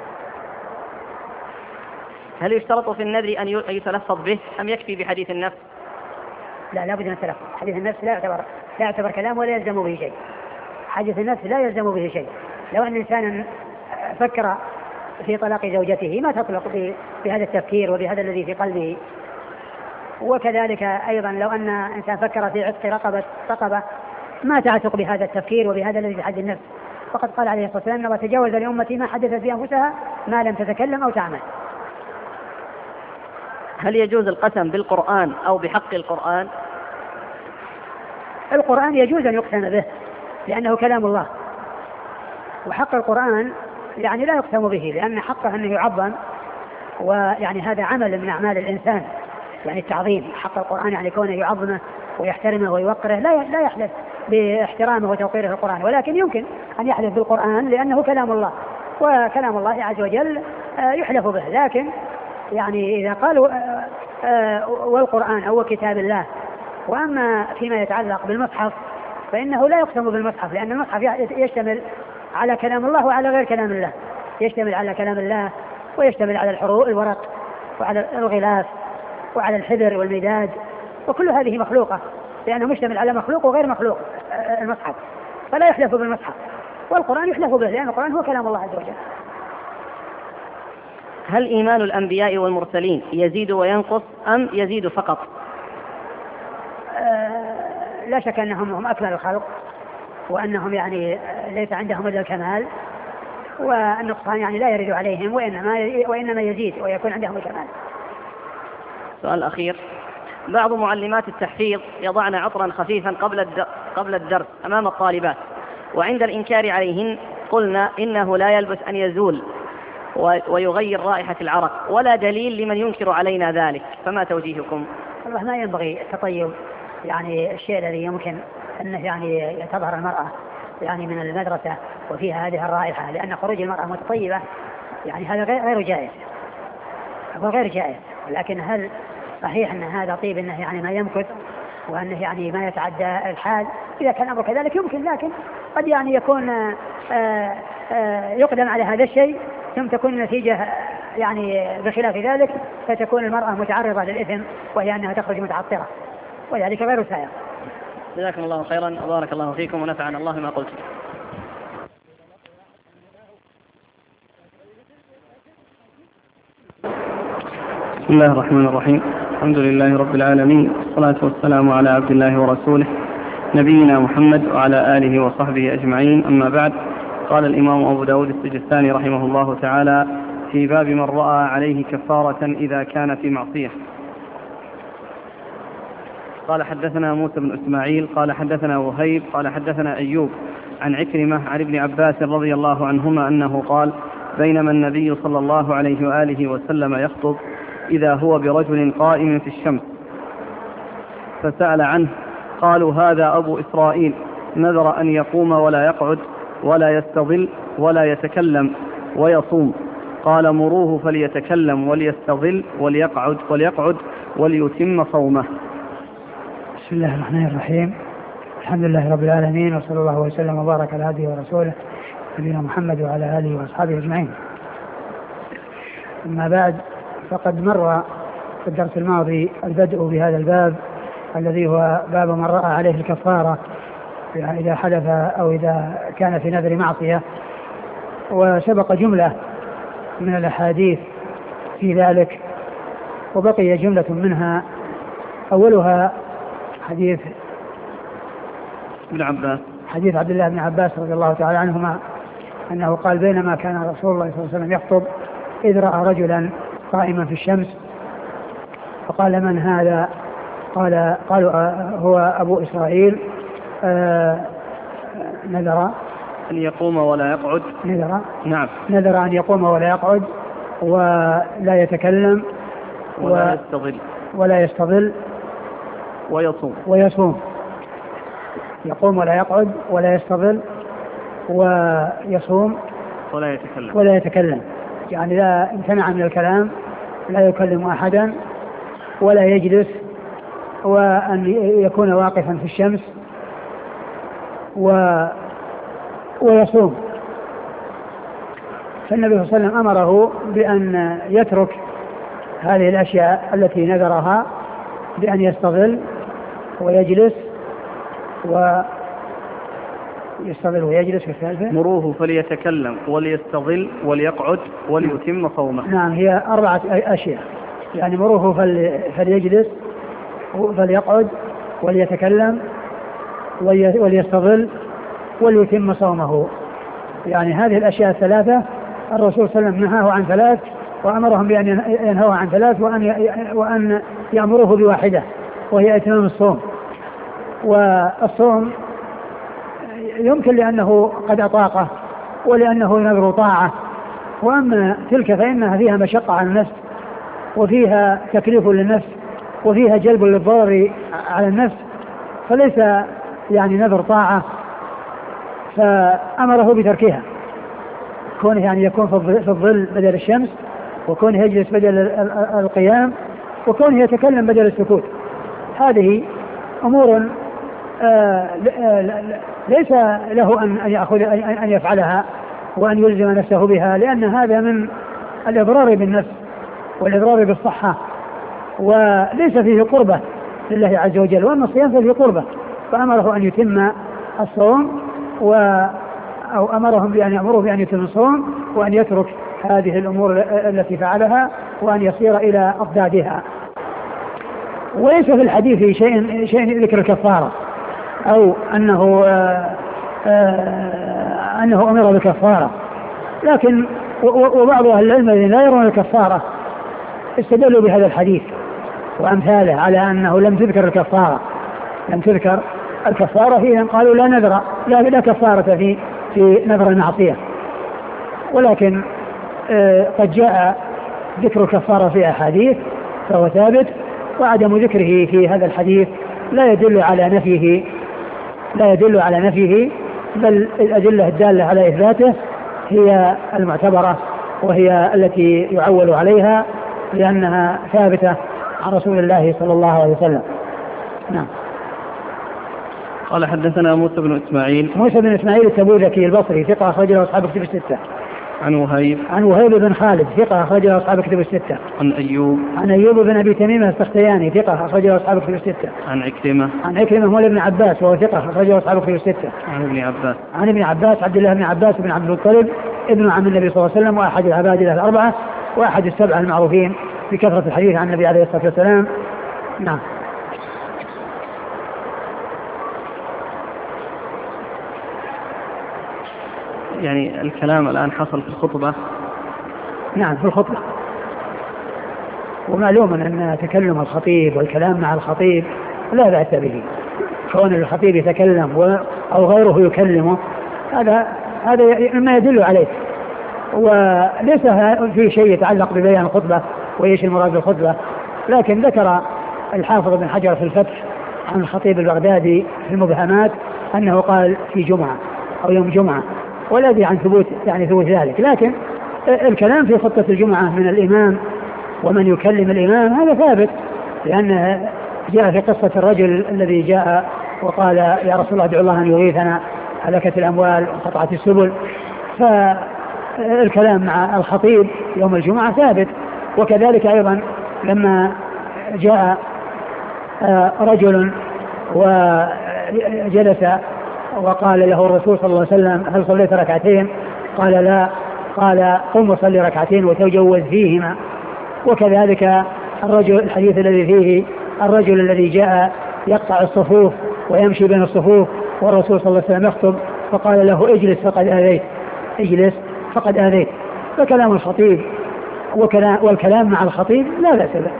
هل يشترط في النذر أن يتلفظ به أم يكفي بحديث النفس؟ لا بد من التلفظ. حديث النفس لا يعتبر كلام ولا يلزم به شيء. حديث النفس لا يلزم به شيء. لو أن إنسانا فكر في طلاق زوجته ما تطلق بهذا التفكير وبهذا الذي في قلبه. وكذلك أيضا لو أن إنسان فكر في عتق رقبة ما تعتق بهذا التفكير وبهذا الذي في حد النفس. وقد قال عليه الصلاة والسلام: الله تجاوز لأمتي ما حدثت في أنفسها ما لم تتكلم أو تعمل. هل يجوز القسم بالقرآن أو بحق القرآن؟ القرآن يجوز أن يقسم به لأنه كلام الله، وحق القرآن يعني لا يقسم به، لأن حقه أنه يعظم، ويعني هذا عمل من أعمال الإنسان، يعني التعظيم. حق القرآن يعني كونه يعظمه ويحترمه ويوقره، لا يحلف باحترامه وتوقيره القرآن، ولكن يمكن أن يحلف بالقرآن لأنه كلام الله، وكلام الله عز وجل يحلف به. لكن يعني إذا قالوا والقرآن أو كتاب الله، وأما فيما يتعلق بالمصحف فإنه لا يقسم بالمصحف، لأن المصحف يشتمل على كلام الله وعلى غير كلام الله. يشتمل على كلام الله ويشتمل على الورق وعلى الغلاف وعلى الحبر والمداد، وكل هذه مخلوقة، لأنه مشتمل على مخلوق وغير مخلوق المصحف، فلا يحلف بالمصحف. والقرآن يحلف به لأن القرآن هو كلام الله عز وجل. هل إيمان الأنبياء والمرسلين يزيد وينقص أم يزيد فقط؟ لا شك أنهم أكمل الخلق، وأنهم يعني ليس عندهم إلا الكمال، والنقصان يعني لا يرد عليهم، وإنما يزيد ويكون عندهم الكمال. سؤال أخير: بعض معلمات التحفيظ يضعن عطرا خفيفا قبل الدرس أمام الطالبات، وعند الإنكار عليهن قلنا إنه لا يلبس أن يزول ويغير رائحة العرق، ولا دليل لمن ينكر علينا ذلك، فما توجيهكم؟ والله ما ينبغي التطيب، يعني الشيء الذي يمكن أنه يعني تظهر المرأة يعني من المدرسة وفيها هذه الرائحة، لأن خروج المرأة متطيبة يعني هذا غير جائز، هو غير جائز. لكن هل صحيح أن هذا طيب أنه يعني ما يمكث وأنه يعني ما يتعدى الحال؟ إذا كان الأمر كذلك يمكن، لكن قد يعني يكون يقدم على هذا الشيء ثم تكون النتيجة يعني بخلاف ذلك، فتكون المرأة متعرضة للإثم، وهي أنها تخرج متعطرة، وذلك غير سائغ. جزاكم الله خيرا وبارك الله فيكم ونفعنا الله ما قلت. بسم الله الرحمن الرحيم. الحمد لله رب العالمين، والصلاة والسلام على عبد الله ورسوله نبينا محمد وعلى آله وصحبه أجمعين. أما بعد، قال الإمام أبو داود السجستاني رحمه الله تعالى: في باب من رأى عليه كفارة إذا كان في معصية. قال حدثنا موسى بن إسماعيل قال حدثنا وهيب قال حدثنا أيوب عن عكرمة عن ابن عباس رضي الله عنهما أنه قال بينما النبي صلى الله عليه وآله وسلم يخطب إذا هو برجل قائم في الشمس فسأل عنه قالوا هذا أبو إسرائيل نذر أن يقوم ولا يقعد ولا يستظل ولا يتكلم ويصوم. قال مروه فليتكلم وليستظل وليقعد وليتم صومه. بسم الله الرحمن الرحيم. الحمد لله رب العالمين، وصلى الله وسلم وبارك على عبده ورسوله نبينا محمد وعلى آله وأصحابه أجمعين. أما بعد، فقد مر في الدرس الماضي البدء بهذا الباب الذي هو باب من رأى عليه الكفارة إذا حدث أو إذا كان في نذر معصية، وسبق جملة من الأحاديث في ذلك، وبقي جملة منها أولها حديث عبد الله بن عباس رضي الله تعالى عنهما أنه قال بينما كان رسول الله صلى الله عليه وسلم يخطب إذ رأى رجلا قائما في الشمس فقال من هذا؟ قالوا هو أبو إسرائيل نذر أن يقوم ولا يقعد. نذر أن يقوم ولا يقعد ولا يتكلم ولا يستظل ويصوم. يقوم ولا يقعد ولا يستظل ويصوم ولا يتكلم، يعني لا امتنع من الكلام، لا يكلم أحدا ولا يجلس، وأن يكون واقفا في الشمس ويصوم. فالنبي صلى الله عليه وسلم أمره بأن يترك هذه الأشياء التي نذرها، بأن يستظل ويجلس مروه فليتكلم وليستظل وليقعد وليتم صومه. نعم، هي 4 أشياء، يعني مروه فليجلس فليقعد وليتكلم وليستظل وليتم صومه. يعني هذه الأشياء 3 الرسول صلى الله عليه وسلم نهاه عن 3 وأمرهم بأن ينهوا عن 3 وأن يأمروه بواحدة، وهي إتمام الصوم. والصوم يمكن لأنه قد أطاقه ولأنه نذر طاعة، وأما تلك فإنها فيها مشقة على النفس وفيها تكليف للنفس وفيها جلب للضرر على النفس، فليس يعني نذر طاعة، فأمره بتركها، كونه يعني يكون في الظل بدل الشمس، وكونه يجلس بدل القيام، وكونه يتكلم بدل السكوت. هذه أمور ليس له أن يفعلها وأن يلزم نفسه بها، لأن هذا من الإضرار بالنفس والإضرار بالصحة، وليس فيه قربة لله عز وجل. وأما الصيام فيه قربة، فأمره أن يتم الصوم أو أمرهم بأن يأمروه بأن يتم الصوم، وأن يترك هذه الأمور التي فعلها وأن يصير إلى أضدادها. وليس في الحديث شيء ذكر الكفارة أو أنه أمر بالكفارة، لكن وبعض أهل العلم الذين لا يرون الكفارة استدلوا بهذا الحديث وأمثاله على أنه لم تذكر الكفارة فيه، قالوا لا نذر لا كفارة في نذر المعصية، ولكن قد جاء ذكر الكفارة في أحاديث فهو ثابت، وعدم ذكره في هذا الحديث لا يدل على نفيه، بل الأدلة الدالة على إثباته هي المعتبرة وهي التي يعول عليها، لأنها ثابتة عن رسول الله صلى الله عليه وسلم. نعم. قال حدثنا موسى بن إسماعيل التبوذكي البصري ثقة أخرج له أصحاب الكتب 6. عن وهيب بن خالد ثقة أخرج له أصحاب الكتب 6. عن أيوب بن أبي تميمة السختياني ثقة أخرج له أصحاب الكتب 6. عن عكرمة مولى ابن عباس وهو ثقة أخرج له أصحاب الكتب 6. عن ابن عباس عبد الله بن عباس بن عبد المطلب ابن عم النبي صلى الله عليه وسلم، وأحد العباد 4 وأحد 7 المعروفين بكثرة الحديث عن النبي عليه الصلاة والسلام. نعم. يعني الكلام الآن حصل في الخطبة نعم في الخطبة. ومعلوم أن تكلم الخطيب والكلام مع الخطيب لا بأس به، كون الخطيب يتكلم أو غيره يكلمه هذا ما يدل عليه، وليس في شيء يتعلق ببيان الخطبة وإيش المراد بالخطبة. لكن ذكر الحافظ بن حجر في الفتح عن الخطيب البغدادي في المبهمات أنه قال في جمعة أو يوم جمعة، ولا أدري عن ثبوت ذلك. لكن الكلام في خطبة الجمعة من الإمام ومن يكلم الإمام هذا ثابت، لأن جاء في قصة الرجل الذي جاء وقال يا رسول الله ادعو الله أن يغيثنا، هلكت الأموال وقطعت السبل. فالكلام مع الخطيب يوم الجمعة ثابت. وكذلك أيضا لما جاء رجل وجلس وقال له الرسول صلى الله عليه وسلم هل صليت ركعتين؟ قال لا. قال قم وصلي ركعتين وتجوز فيهما. وكذلك الحديث الذي فيه الرجل الذي جاء يقطع الصفوف ويمشي بين الصفوف والرسول صلى الله عليه وسلم يخطب فقال له اجلس فقد آذيت، اجلس فقد آذيت. فكلام الخطيب والكلام مع الخطيب لا بأس به.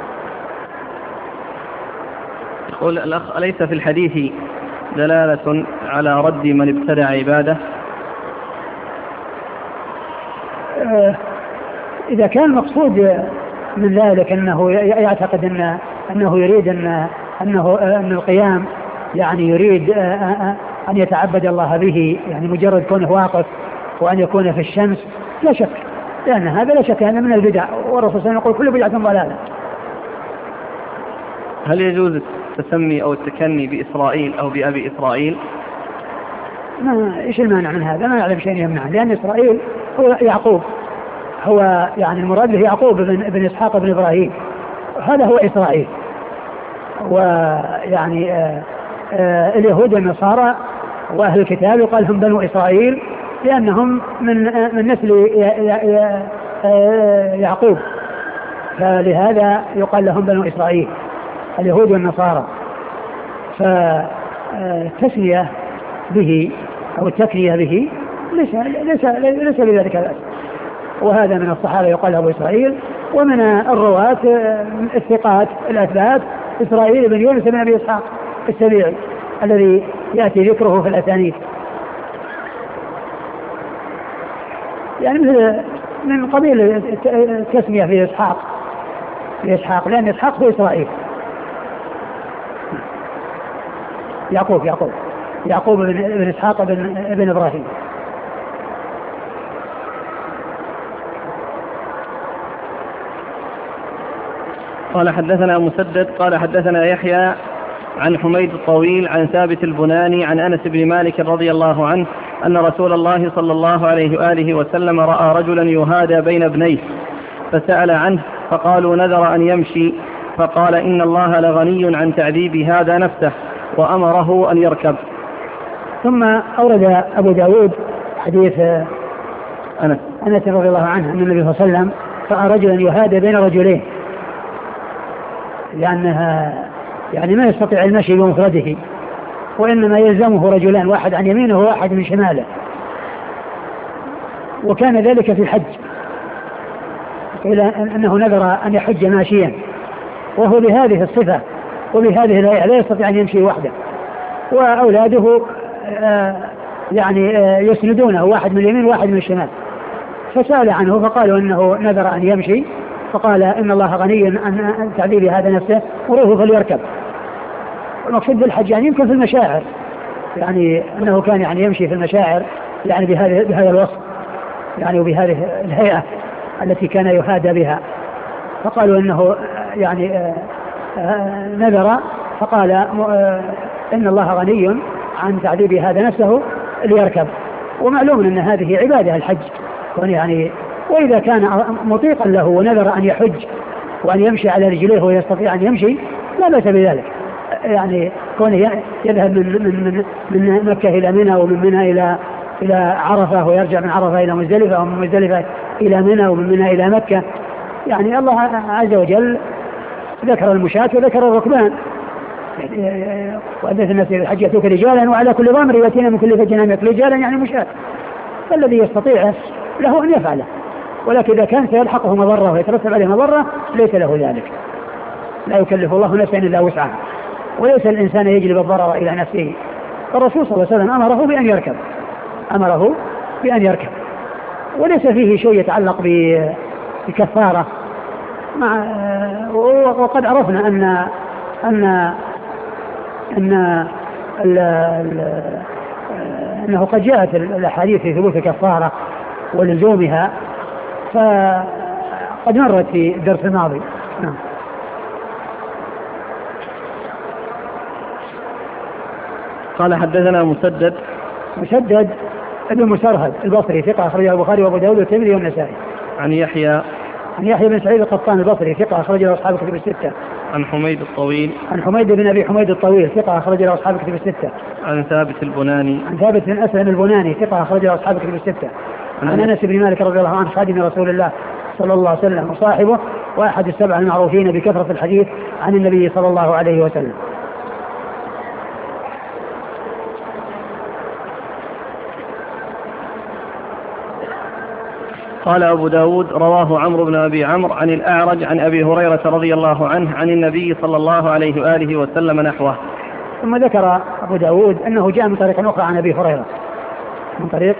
يقول الأخ أليس في الحديث دلالة على رد من ابتدع عبادة؟ إذا كان المقصود من ذلك أنه يعتقد أنه يريد أن القيام يعني يريد أن يتعبد الله به، يعني مجرد كونه واقف وأن يكون في الشمس، لا شك، لأن هذا لا شك أن من البدع، والرسول صلى الله عليه وسلم يقول كل بدعة ضلالة. هل يجوز التسمي أو التكني بإسرائيل أو بأبي إسرائيل؟ إيش المانع من هذا؟ ما يعلم شيء يمنع، لأن إسرائيل هو يعقوب، هو يعني المراد به يعقوب بن إسحاق بن إبراهيم، هذا هو إسرائيل. ويعني اليهود والنصارى وأهل الكتاب يقال هم بنو إسرائيل لأنهم من نسل يعقوب، فلهذا يقال لهم بنو إسرائيل اليهود والنصارى. فالتسمية به أو التكنية به ليس بذلك بأس. وهذا من الصحابة يقال أبو إسرائيل، ومن الرواة الثقات الأثبات إسرائيل بن يونس بن أبي إسحاق السبيعي الذي يأتي ذكره في الأسانيد، يعني من قبيل التسمية في إسحاق لأن إسحاق هو إسرائيل. يعقوب بن إسحاق بن إبراهيم. قال حدثنا مسدد قال حدثنا يحيى عن حميد الطويل عن ثابت البناني عن أنس بن مالك رضي الله عنه أن رسول الله صلى الله عليه وآله وسلم رأى رجلا يهادى بين ابنيه فسأل عنه فقالوا نذر أن يمشي، فقال إن الله لغني عن تعذيب هذا نفسه وأمره أن يركب. ثم أورد أبو داود حديث أنس رضي الله عنه أن النبي صلى الله عليه وسلم رأى رجلا يهادى بين رجلين، لأنها يعني ما يستطيع المشي بمفرده، وإنما يلزمه رجلان، واحد عن يمينه وواحد من شماله. وكان ذلك في الحج، إلى أنه نذر أن يحج ماشيا، وهو بهذه الصفة وبهذه الهيئة لا يستطيع أن يمشي وحده، وأولاده يعني يسندونه، واحد من اليمين وواحد من الشمال. فسأل عنه فقالوا إنه نذر أن يمشي، فقال إن الله غني عن تعذيب هذا نفسه وروه فليركب. المقصود بالحج يعني يمكن في المشاعر، يعني أنه كان يعني يمشي في المشاعر يعني بهذا الوصف يعني وبهذه الهيئة التي كان يهادى بها. فقالوا إنه يعني نذر، فقال إن الله غني عن تعذيب هذا نفسه ليركب. ومعلوم أن هذه عبادة الحج، يعني وإذا كان مطيقا له ونذر أن يحج وأن يمشي على رجليه ويستطيع أن يمشي لا بأس بذلك، يعني كونه يذهب من مكة إلى منى ومن منى إلى عرفة ويرجع من عرفة إلى مزدلفة ومن مزدلفة إلى منى ومن منى إلى مكة. يعني الله عز وجل ذكر المشاة وذكر الركبان، وأذن الناس إلى الحج يأتوك رجالا وعلى كل ضامر يأتينا من كل فج عميق، رجالا يعني مشاة، فالذي يستطيع له أن يفعله. ولكن إذا كان سيلحقه مضرة ويترتب عليه مضرة ليس له ذلك. لا يكلف الله نفسا إلا وسعها، وليس الإنسان يجلب الضرر إلى نفسه. الرسول صلى الله عليه وسلم أمره بأن يركب وليس فيه شيء يتعلق بكفارة. وقد عرفنا أنه قد جاءت الأحاديث في ثبوت الكفارة ولزومها، فقد مرت في الدرس الماضي. نعم. قال حدثنا مسدد ابن مسرهد البصري ثقة أخرجه البخاري وأبو داود والترمذي والنسائي. عن يحيى بن سعيد القطان البصري ثقة أخرجه أصحاب الكتب الستة. عن حميد بن أبي حميد الطويل ثقة أخرجه أصحاب الكتب الستة. عن ثابت بن أسلم البناني ثقة أخرجه أصحاب الكتب الستة. عن أنس بن مالك رضي الله عنه خادم رسول الله صلى الله عليه وسلم وصاحبه وأحد السبع المعروفين بكثرة الحديث عن النبي صلى الله عليه وسلم. قال أبو داود رواه عمرو بن أبي عمرو عن الأعرج عن أبي هريرة رضي الله عنه عن النبي صلى الله عليه وآله وسلم نحوه. ثم ذكر أبو داود أنه جاء من طريق أخرى عن أبي هريرة من طريق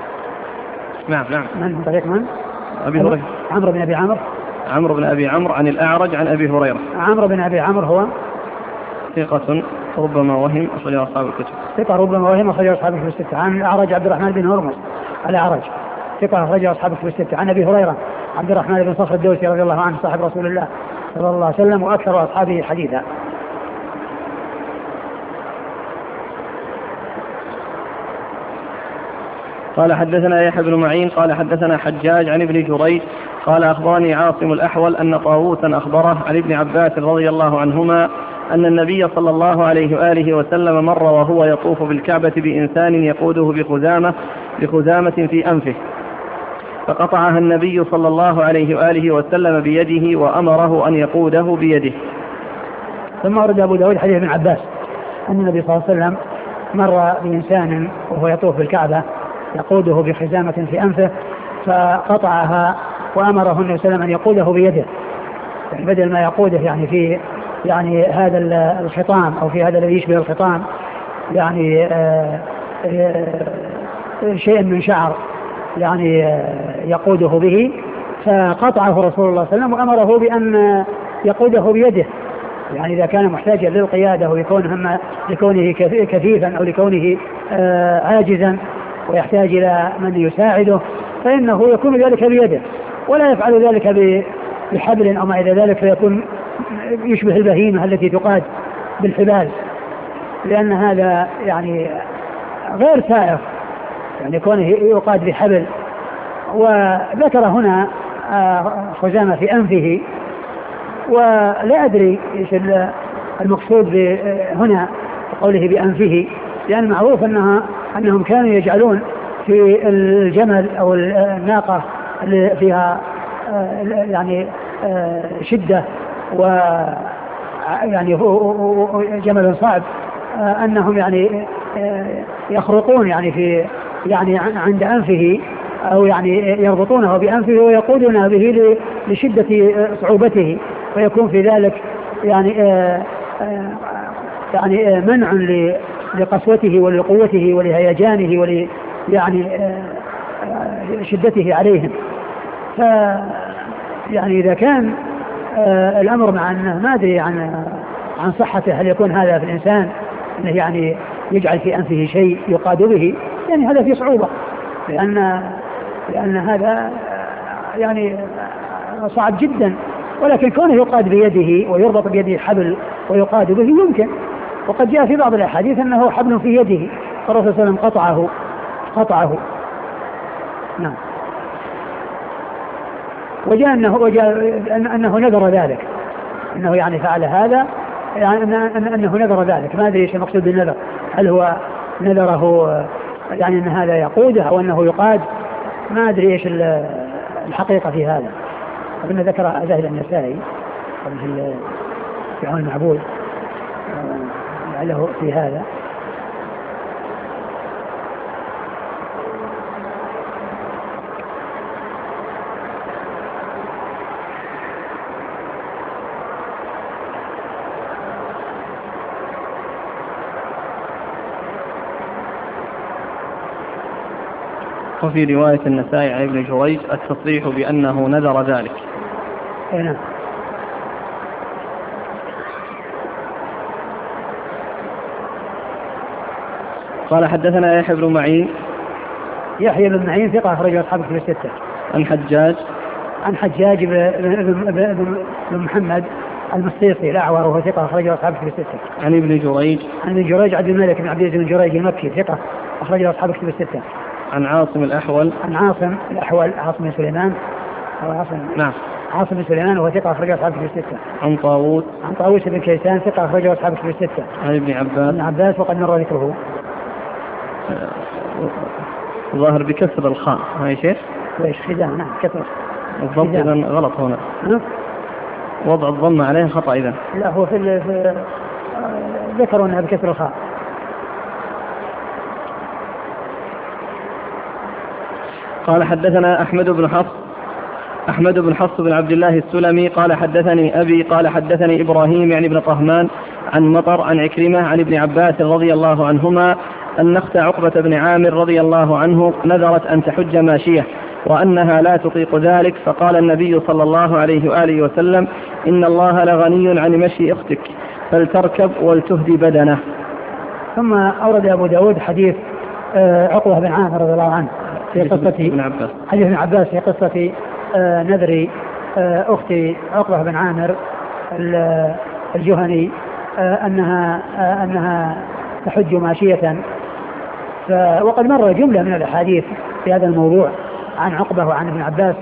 من طريق أبي هريرة عمرو بن أبي عمرو عن الأعرج عن أبي هريرة. عمرو بن أبي عمرو هو ثقة ربما وهم أخرجه أصحاب الكتب الستة. عن الأعرج عبد الرحمن بن هرمز الأعرج ثقة أخرجه أصحاب الكتب الستة. عن أبي هريرة عبد الرحمن بن صخر الدوسي رضي الله عنه صاحب رسول الله صلى الله عليه وسلم وأكثر أصحابه حديثا. قال حدثنا يحيى بن معين قال حدثنا حجاج عن ابن جريج قال أخبرني عاصم الأحول أن طاووسا أخبره عن ابن عباس رضي الله عنهما أن النبي صلى الله عليه وآله وسلم مر وهو يطوف بالكعبة بإنسان يقوده بخزامة في أنفه، فقطعها النبي صلى الله عليه وآله وسلم بيده وأمره أن يقوده بيده. ثم ورد أبو داود حديث ابن عباس أن النبي صلى الله عليه وسلم مر بإنسان وهو يطوف بالكعبة يقوده بخزامة في أنفه فقطعها وأمره النبي صلى الله عليه وسلم أن يقوده بيده، يعني بدل ما يقوده يعني في هذا الخطام أو في هذا الذي يشبه الخطام يعني شيء من شعر يعني يقوده به، فقطعه رسول الله صلى الله عليه وسلم وأمره بأن يقوده بيده، يعني إذا كان محتاجا للقيادة لكونه كفيفا أو لكونه عاجزا ويحتاج إلى من يساعده فإنه يكون ذلك بيده، ولا يفعل ذلك بحبل أو ما إلى ذلك فيكون يشبه البهيمة التي تقاد بالحبال، لأن هذا يعني غير سائغ يعني كونه يقاد بحبل. وذكر هنا خزامة في أنفه، ولا أدري إيش المقصود هنا قوله بأنفه، لأن معروف أنهم كانوا يجعلون في الجمل أو الناقة اللي فيها يعني شدة ويعني جمل صعب أنهم يعني يخرقون يعني في يعني عند أنفه أو يعني يربطونه بأنفه ويقودونه به لشدة صعوبته، ويكون في ذلك يعني منع لقسوته ولقوته ولهيجانه يعني شدته عليهم. يعني إذا كان الأمر مع أنه ما أدري عن صحته، هل يكون هذا في الإنسان أنه يعني يجعل في أنفه شيء يقاد به، يعني هذا فيه صعوبة لأن هذا يعني صعب جدا، ولكن كونه يقاد بيده ويربط بيده حبل ويقاد به يمكن. وقد جاء في بعض الأحاديث أنه حبل في يده الرسول صلى الله عليه وسلم قطعه. نعم. وجاء أنه نذر ذلك، أنه يعني فعل هذا، يعني أنه نذر ذلك. ما أدري ايش المقصود بالنذر، هل هو نذره يعني أن هذا يقوده أو أنه يقاد، ما أدري ايش الحقيقة في هذا. أظن ذكر زاهد النسائي في عون المعبود لعله في هذا. وفي رواية النسائي عن ابن جريج التصريح بأنه نذر ذلك. نعم. قال حدثنا يحيى بن معين. يحيى بن معين ثقة أخرجه أصحاب الكتب الستة. عن حجاج بن محمد المصيصي الأعور وهو ثقة أخرجه أصحاب الكتب الستة. عن ابن جريج عبد الملك بن عبد العزيز بن جريج المكي ثقة أخرجه أصحاب الكتب الستة. عن عاصم الأحول. عاصم بن سليمان نعم. عاصم بن سليمان وهو ثقة أخرجه أصحاب الكتب الستة. عن طاووس بن كيسان ثقة أخرجه أصحاب الكتب الستة. عن ابن عباس وقد مر ذكره. ظاهر بكسر الخاء هاي شيخ. ليش خزان؟ نعم كسر الضبط إذا غلط هنا. وضع الضم عليه خطأ إذا. لا هو في ذكروا أنها بكسر الخاء. قال حدثنا أحمد بن حفص بن عبد الله السلمي قال حدثني أبي قال حدثني إبراهيم يعني ابن طهمان عن مطر عن عكرمة عن ابن عباس رضي الله عنهما أن أخت عقبة بن عامر رضي الله عنه نذرت أن تحج ماشية وأنها لا تطيق ذلك، فقال النبي صلى الله عليه وآله وسلم: إن الله لغني عن مشي أختك فلتركب ولتهدي بدنه. ثم أورد أبو داود حديث عقبة بن عامر رضي الله عنه في قصة حديث ابن عباس في قصة نذر أخت عقبة بن عامر الجهني أنها تحج ماشية. وقد مر جملة من الأحاديث في هذا الموضوع عن عقبة وعن ابن عباس،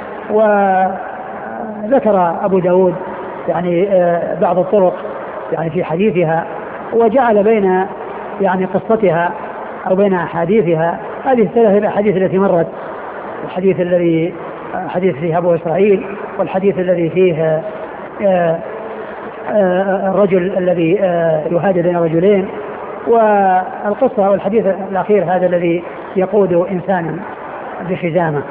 وذكر أبو داود يعني بعض الطرق يعني في حديثها، وجعل بين يعني قصتها أو بين أحاديثها هذه الثلاث الأحاديث التي مرت، الحديث الذي حديث فيه أبو إسرائيل، والحديث الذي فيه الرجل الذي يهاجر بين رجلين، والقصة والحديث الأخير هذا الذي يقود إنسانا بخزامة.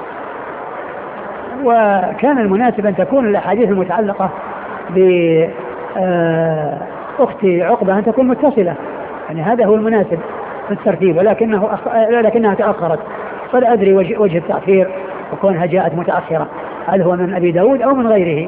وكان المناسب أن تكون الأحاديث المتعلقة بأخت عقبة أن تكون متصلة، يعني هذا هو المناسب في الترتيب، ولكنها تأخرت، فلا أدري وجه التأخير وكونها جاءت متأخرة، هل هو من أبي داود أو من غيره.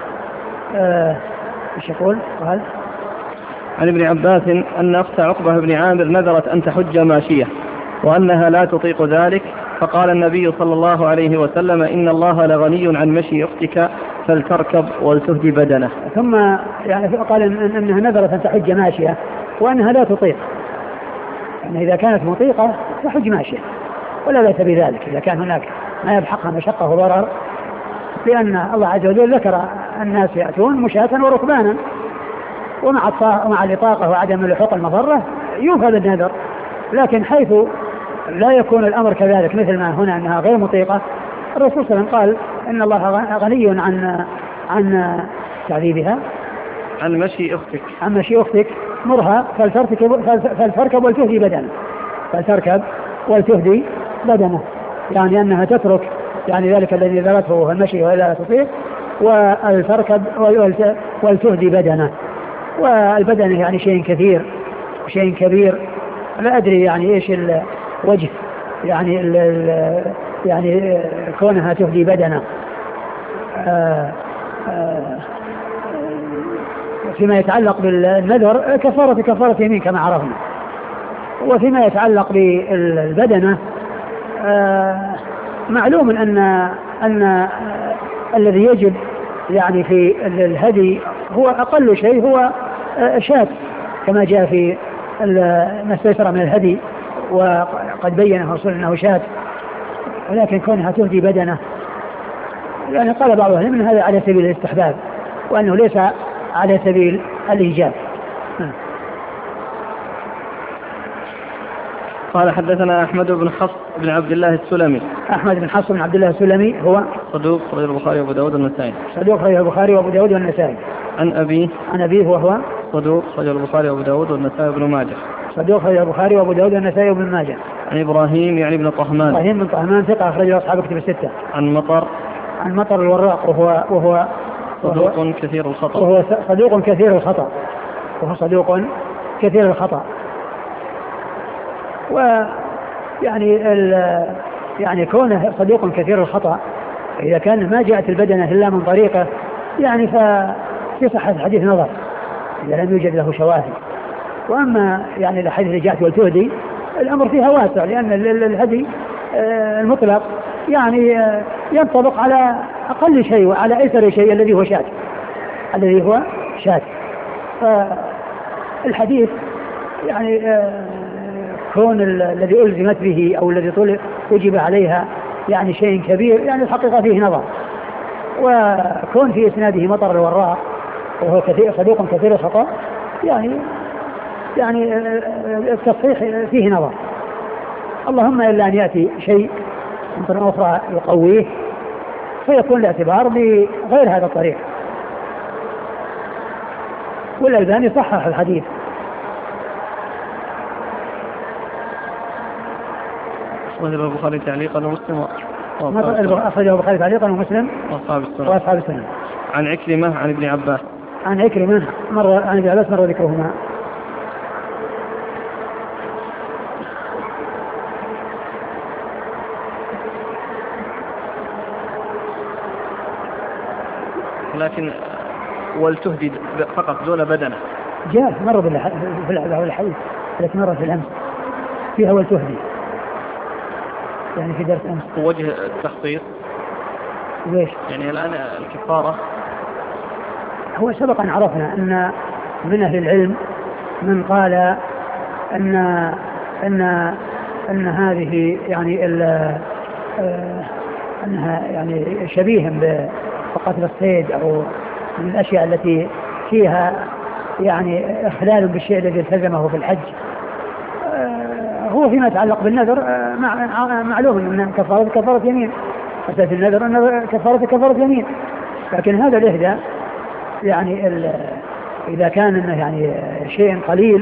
ايش يقول؟ قال عن ابن عباس أن أخت عقبة بن عامر نذرت أن تحج ماشية وأنها لا تطيق ذلك، فقال النبي صلى الله عليه وسلم: إن الله لغني عن مشي أختك فلتركب ولتهدي بدنه. ثم يعني قال أنها نذرت أن تحج ماشية وأنها لا تطيق، يعني إذا كانت مطيقة تحج ماشية ولا بأس بذلك إذا كان هناك ما يلحقها مشقة وضرر، لأن الله عز وجل ذكر الناس يأتون مشاة وركبانا، ومع الإطاقة وعدم لحوق المضرة ينفذ النذر. لكن حيث لا يكون الأمر كذلك مثل ما هنا أنها غير مطيقة، الرسول صلى الله عليه وسلم قال: إن الله غني عن تعذيبها، عن مشي أختك مرها فلتركب ولتهدي بدنه، يعني أنها تترك يعني ذلك الذي ذرته هو المشي ولا تطيق، ولتركب ولتهدي بدنه. والبدن يعني شيء كثير وشيء كبير، لا أدري يعني إيش الوجه يعني كونها تهدي بدنه. فيما يتعلق بالنذر كفارة يمين كما عرفنا، وفيما يتعلق بالبدنة معلوم أن الذي يجب يعني في الهدي هو أقل شيء هو شاة، كما جاء في ما استيسر من الهدي، وقد بين الرسول أنه شاة، ولكن كونها تهدي بدنه يعني قال بعض أهل من هذا على سبيل الاستحباب، وأنه ليس على سبيل الإيجاب. قال حدثنا أحمد بن حفص بن عبد الله السلمي. أحمد بن حفص بن عبد الله السلمي هو صدوق أخرجه البخاري وأبو داود والنسائي. صدوق أخرجه البخاري وأبو داود والنسائي. عن أبيه وهو صدوق أخرجه البخاري وأبو داود والنسائي وابن ماجه. صدوق أخرجه البخاري وأبو داود والنسائي وابن ماجه. عن إبراهيم يعني ابن طهمان. إبراهيم بن طهمان ثقة أخرجه أصحاب الكتب الستة. عن مطر الوراق وهو صدوق كثير الخطأ. وهو صدوق كثير الخطأ. يعني كونه صدوق كثير الخطأ، إذا كان ما جاءت البدنة إلا من طريقه يعني ففي صحة الحديث نظر إذا لم يوجد له شواهد. وأما يعني الحديث اللي جاءت والتهدي الأمر فيها واسع، لأن الهدي المطلق يعني ينطبق على أقل شيء وعلى أيسر شيء الذي هو شاة. فالحديث يعني كون الذي ألزمت به أو الذي وجب عليها يعني شيء كبير، يعني الحقيقة فيه نظر. وكون في إسناده مطر الوراق وهو صدوق كثير الخطأ يعني التصحيح فيه نظر، اللهم إلا أن يأتي شيء من طريق أخرى يقويه فيكون الاعتبار بغير هذا الطريق. والألباني صحح الحديث. أخرجه البخاري تعليقا ومسلم أخرجه البخاري تعليقا ومسلم وأصحاب السنن. عن عكرمة عن ابن عباس. عن عكرمة عن ابن عباس مر ذكرهما. لكن والتهدي فقط دون بدنة جاء مرة في الحديث التي مرت في الأمس فيها والتهدي يعني في درس أمس. وجه التخصيص ليش؟ يعني الآن الكفارة هو سبق أن عرفنا أن من أهل العلم من قال أن هذه يعني أنها يعني شبيه بقتل الصيد أو من الأشياء التي فيها يعني إخلال بالشيء الذي التزمه في الحج. هو فيما يتعلق بالنذر معلوم أن كفارة يمين، أساس النذر أن كفارة يمين، لكن هذا الإهداء يعني إذا كان إنه يعني شيء قليل،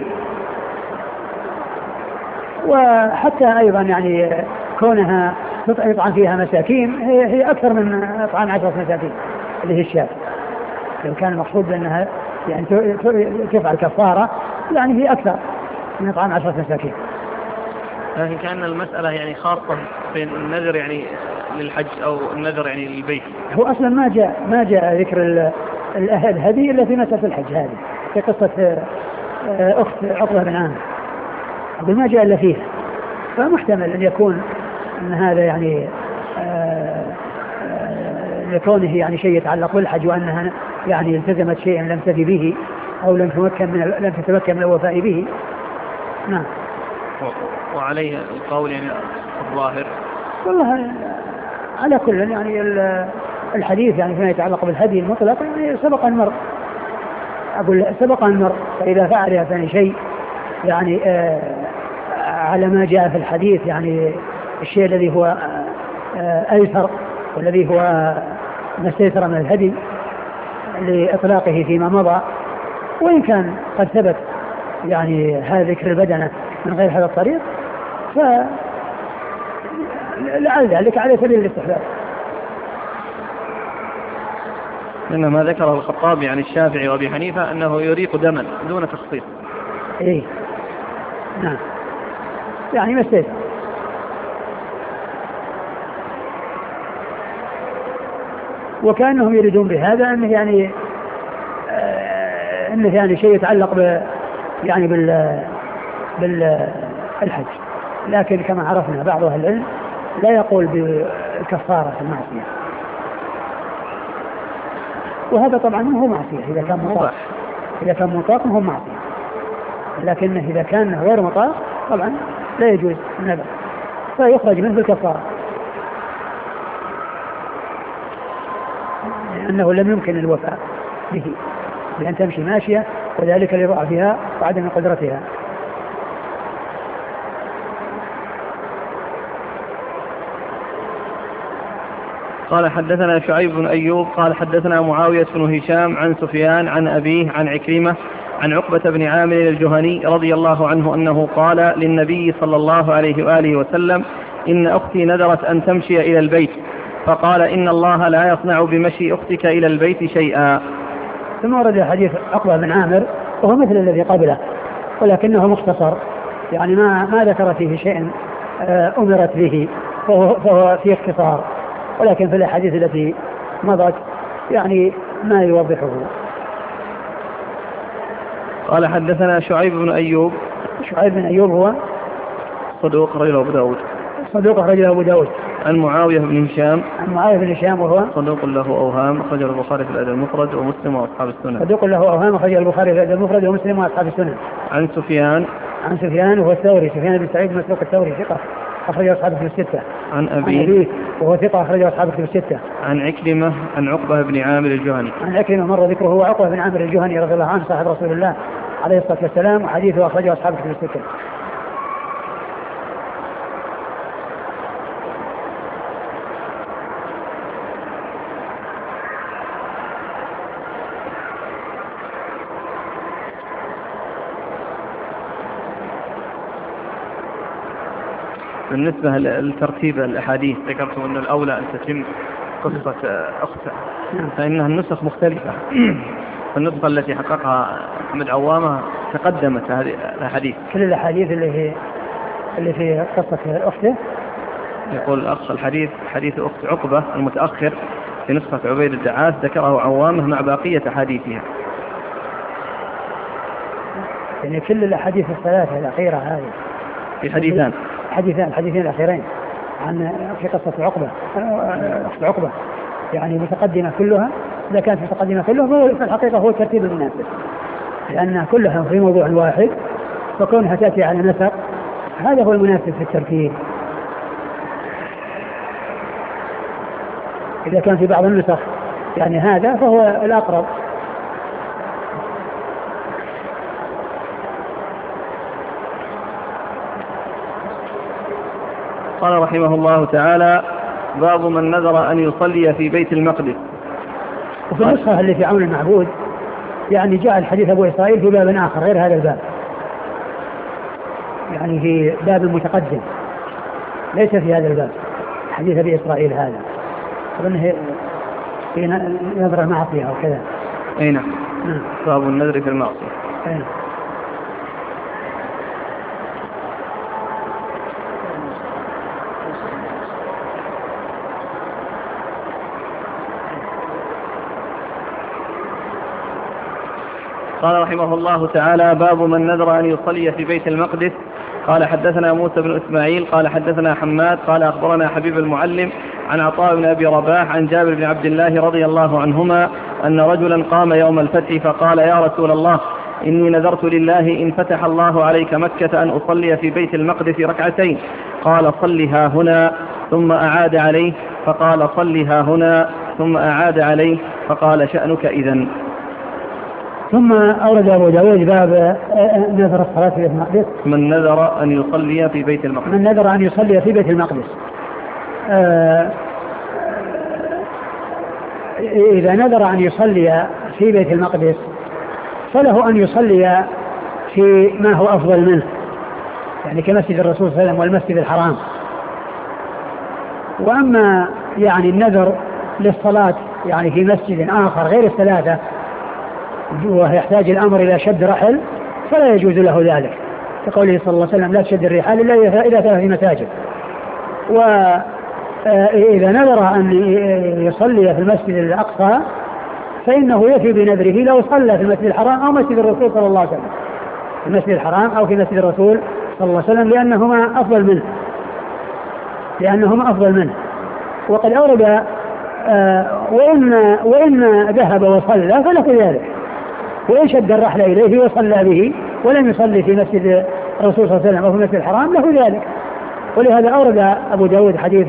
وحتى أيضا يعني كونها يطعم فيها مساكين هي أكثر من إطعام 10 مساكين اللي هي الشاة. لو كان المقصود بأنها يعني تفعل كفارة يعني هي أكثر من إطعام 10 مساكين. لكن كأن المسألة يعني خاصة بين النذر يعني للحج أو النذر يعني للبيت. هو أصلا ما جاء ذكر الهدي إلا في مسألة الحج هذه، في قصة أخت عقبة بن عامر ما جاء إلا فيها، فمحتمل أن يكون أن هذا يعني لكونه يعني شيء يتعلق بالحج وأنها يعني التزمت شيئا لم تفي به أو لم تتمكن من الوفاء به. نعم. وعليه القول يعني الظاهر والله على كل يعني الحديث يعني فيما يتعلق بالهدي المطلق يعني سبق أن مر فإذا فعل ثاني شيء يعني على ما جاء في الحديث يعني الشيء الذي هو أيسر والذي هو ما استيسر من الهدي لإطلاقه فيما مضى، وإن كان قد ثبت يعني هذا ذكر البدنة من غير هذا الطريق فلعل ذلك على سبيل الاستحباب. إنما ذكر الخطابي عن الشافعي وأبي حنيفة أنه يريق دما دون تخصيص. إيه نعم يعني ما استيسر. وكأنهم يريدون بهذا أنه يعني شيء يتعلق يعني بالحج، لكن كما عرفنا بعض أهل العلم لا يقول بكفارة المعصية، وهذا طبعا هو معصية إذا كان مطاق هو معصية، لكن إذا كان غير مطاق طبعا لا يجوز النذر فيخرج منه بالكفارة، لأنه لم يمكن الوفاء به بأن تمشي ماشية وذلك لضعفها وعدم قدرتها. قال حدثنا شعيب بن أيوب قال حدثنا معاوية بن هشام عن سفيان عن أبيه عن عكرمة عن عقبة بن عامر الجهني رضي الله عنه أنه قال للنبي صلى الله عليه وآله وسلم إن أختي نذرت أن تمشي إلى البيت فقال إن الله لا يصنع بمشي أختك إلى البيت شيئا. ثم ورد حديث عقبة بن عامر وهو مثل الذي قبله ولكنه مختصر، يعني ما ذكر فيه شيئا أمرت به، فهو في اختصار، ولكن في الأحاديث التي مضت يعني ما يوضحه. قال حدثنا شعيب بن أيوب. شعيب بن أيوب هو صدوق رجل أبو داود. صدوق رجل أبو داود. عن معاوية بن هشام. عن معاوية بن هشام وهو صدوق له أوهام، أخرجه البخاري في الأدب المفرد ومسلم وأصحاب السنن. صدوق له أوهام، أخرجه البخاري في الأدب المفرد ومسلم وأصحاب السنن. عن سفيان. عن سفيان وهو الثوري، سفيان بن سعيد مسروق الثوري ثقة، أخرجه أصحاب الكتب الستة. عن أبيه وهو ثقة، أخرجه أصحاب الكتب الستة. عن عكرمة عن عقبة بن عامر الجهني. عن عكرمة مر ذكره، هو عقبة بن عامر الجهني رضي الله عنه صاحب رسول الله عليه الصلاة والسلام، وحديثه أخرجه أصحاب الكتب الستة. بالنسبة لترتيب الأحاديث ذكرتم أنه الأولى أن تتم قصة أخته، فإنها النسخ مختلفة. النسخة التي حققها محمد عوامة تقدمت هذه الأحاديث. كل الأحاديث اللي في قصة أخته. يقول الأخ الحديث حديث أخت عقبة المتأخر في نسخة عبيد الدعاث ذكره عوامة مع بقية أحاديثها. يعني كل الأحاديث الثلاثة الأخيرة هذه في حديثان الحديثين الأخيرين عن في قصة أخت عقبة يعني متقدمة كلها. إذا كانت متقدمة كلها فهو في الحقيقة هو الترتيب المناسب، لأن كلها في موضوع واحد، فكونها تأتي على نسق هذا هو المناسب في الترتيب. إذا كان في بعض النسخ يعني هذا فهو الأقرب. قال رحمه الله تعالى: باب من نذر أن يصلي في بيت المقدس. وفي النسخة اللي في عون المعبود يعني جاء الحديث أبو إسرائيل في باب آخر غير هذا الباب، يعني في باب متقدم ليس في هذا الباب، حديث أبي إسرائيل هذا أظنه في نذر المعصية أو كذا. أي نعم. باب النذر في المعصية. أي. قال رحمه الله تعالى: باب من نذر أن يصلي في بيت المقدس. قال حدثنا موسى بن إسماعيل قال حدثنا حماد قال أخبرنا حبيب المعلم عن عطاء بن أبي رباح عن جابر بن عبد الله رضي الله عنهما أن رجلا قام يوم الفتح فقال: يا رسول الله، إني نذرت لله إن فتح الله عليك مكة أن أصلي في بيت المقدس ركعتين. قال: صلها هنا. ثم أعاد عليه فقال: صلها هنا. ثم أعاد عليه فقال: شأنك إذن. ثم أورد أبو داود باب نذر الصلاة في بيت المقدس. من نذر أن يصلي في بيت المقدس. من نذر أن يصلي في بيت المقدس. إذا نذر أن يصلي في بيت المقدس فله أن يصلي في ما هو أفضل منه، يعني كمسجد الرسول صلى الله عليه وسلم والمسجد الحرام. وأما يعني النذر للصلاة يعني في مسجد آخر غير الثلاثة ويحتاج الأمر إلى شد رحل فلا يجوز له ذلك، كقوله صلى الله عليه وسلم: لا تشد الرحال إلا إلى 3 مساجد. وإذا نذر أن يصلي في المسجد الأقصى فإنه يفي بنذره لو صلى في المسجد الحرام أو مسجد الرسول صلى الله عليه وسلم، في المسجد الحرام أو في مسجد الرسول صلى الله عليه وسلم، لأنهما أفضل منه. وقد أورد وإن ذهب وصلى فله ذلك، وإن شد الرحل إليه وصلى به ولم يصلي في مسجد الرسول صلى الله عليه وسلم أو في المسجد الحرام له ذلك. ولهذا أورد أبو داود حديث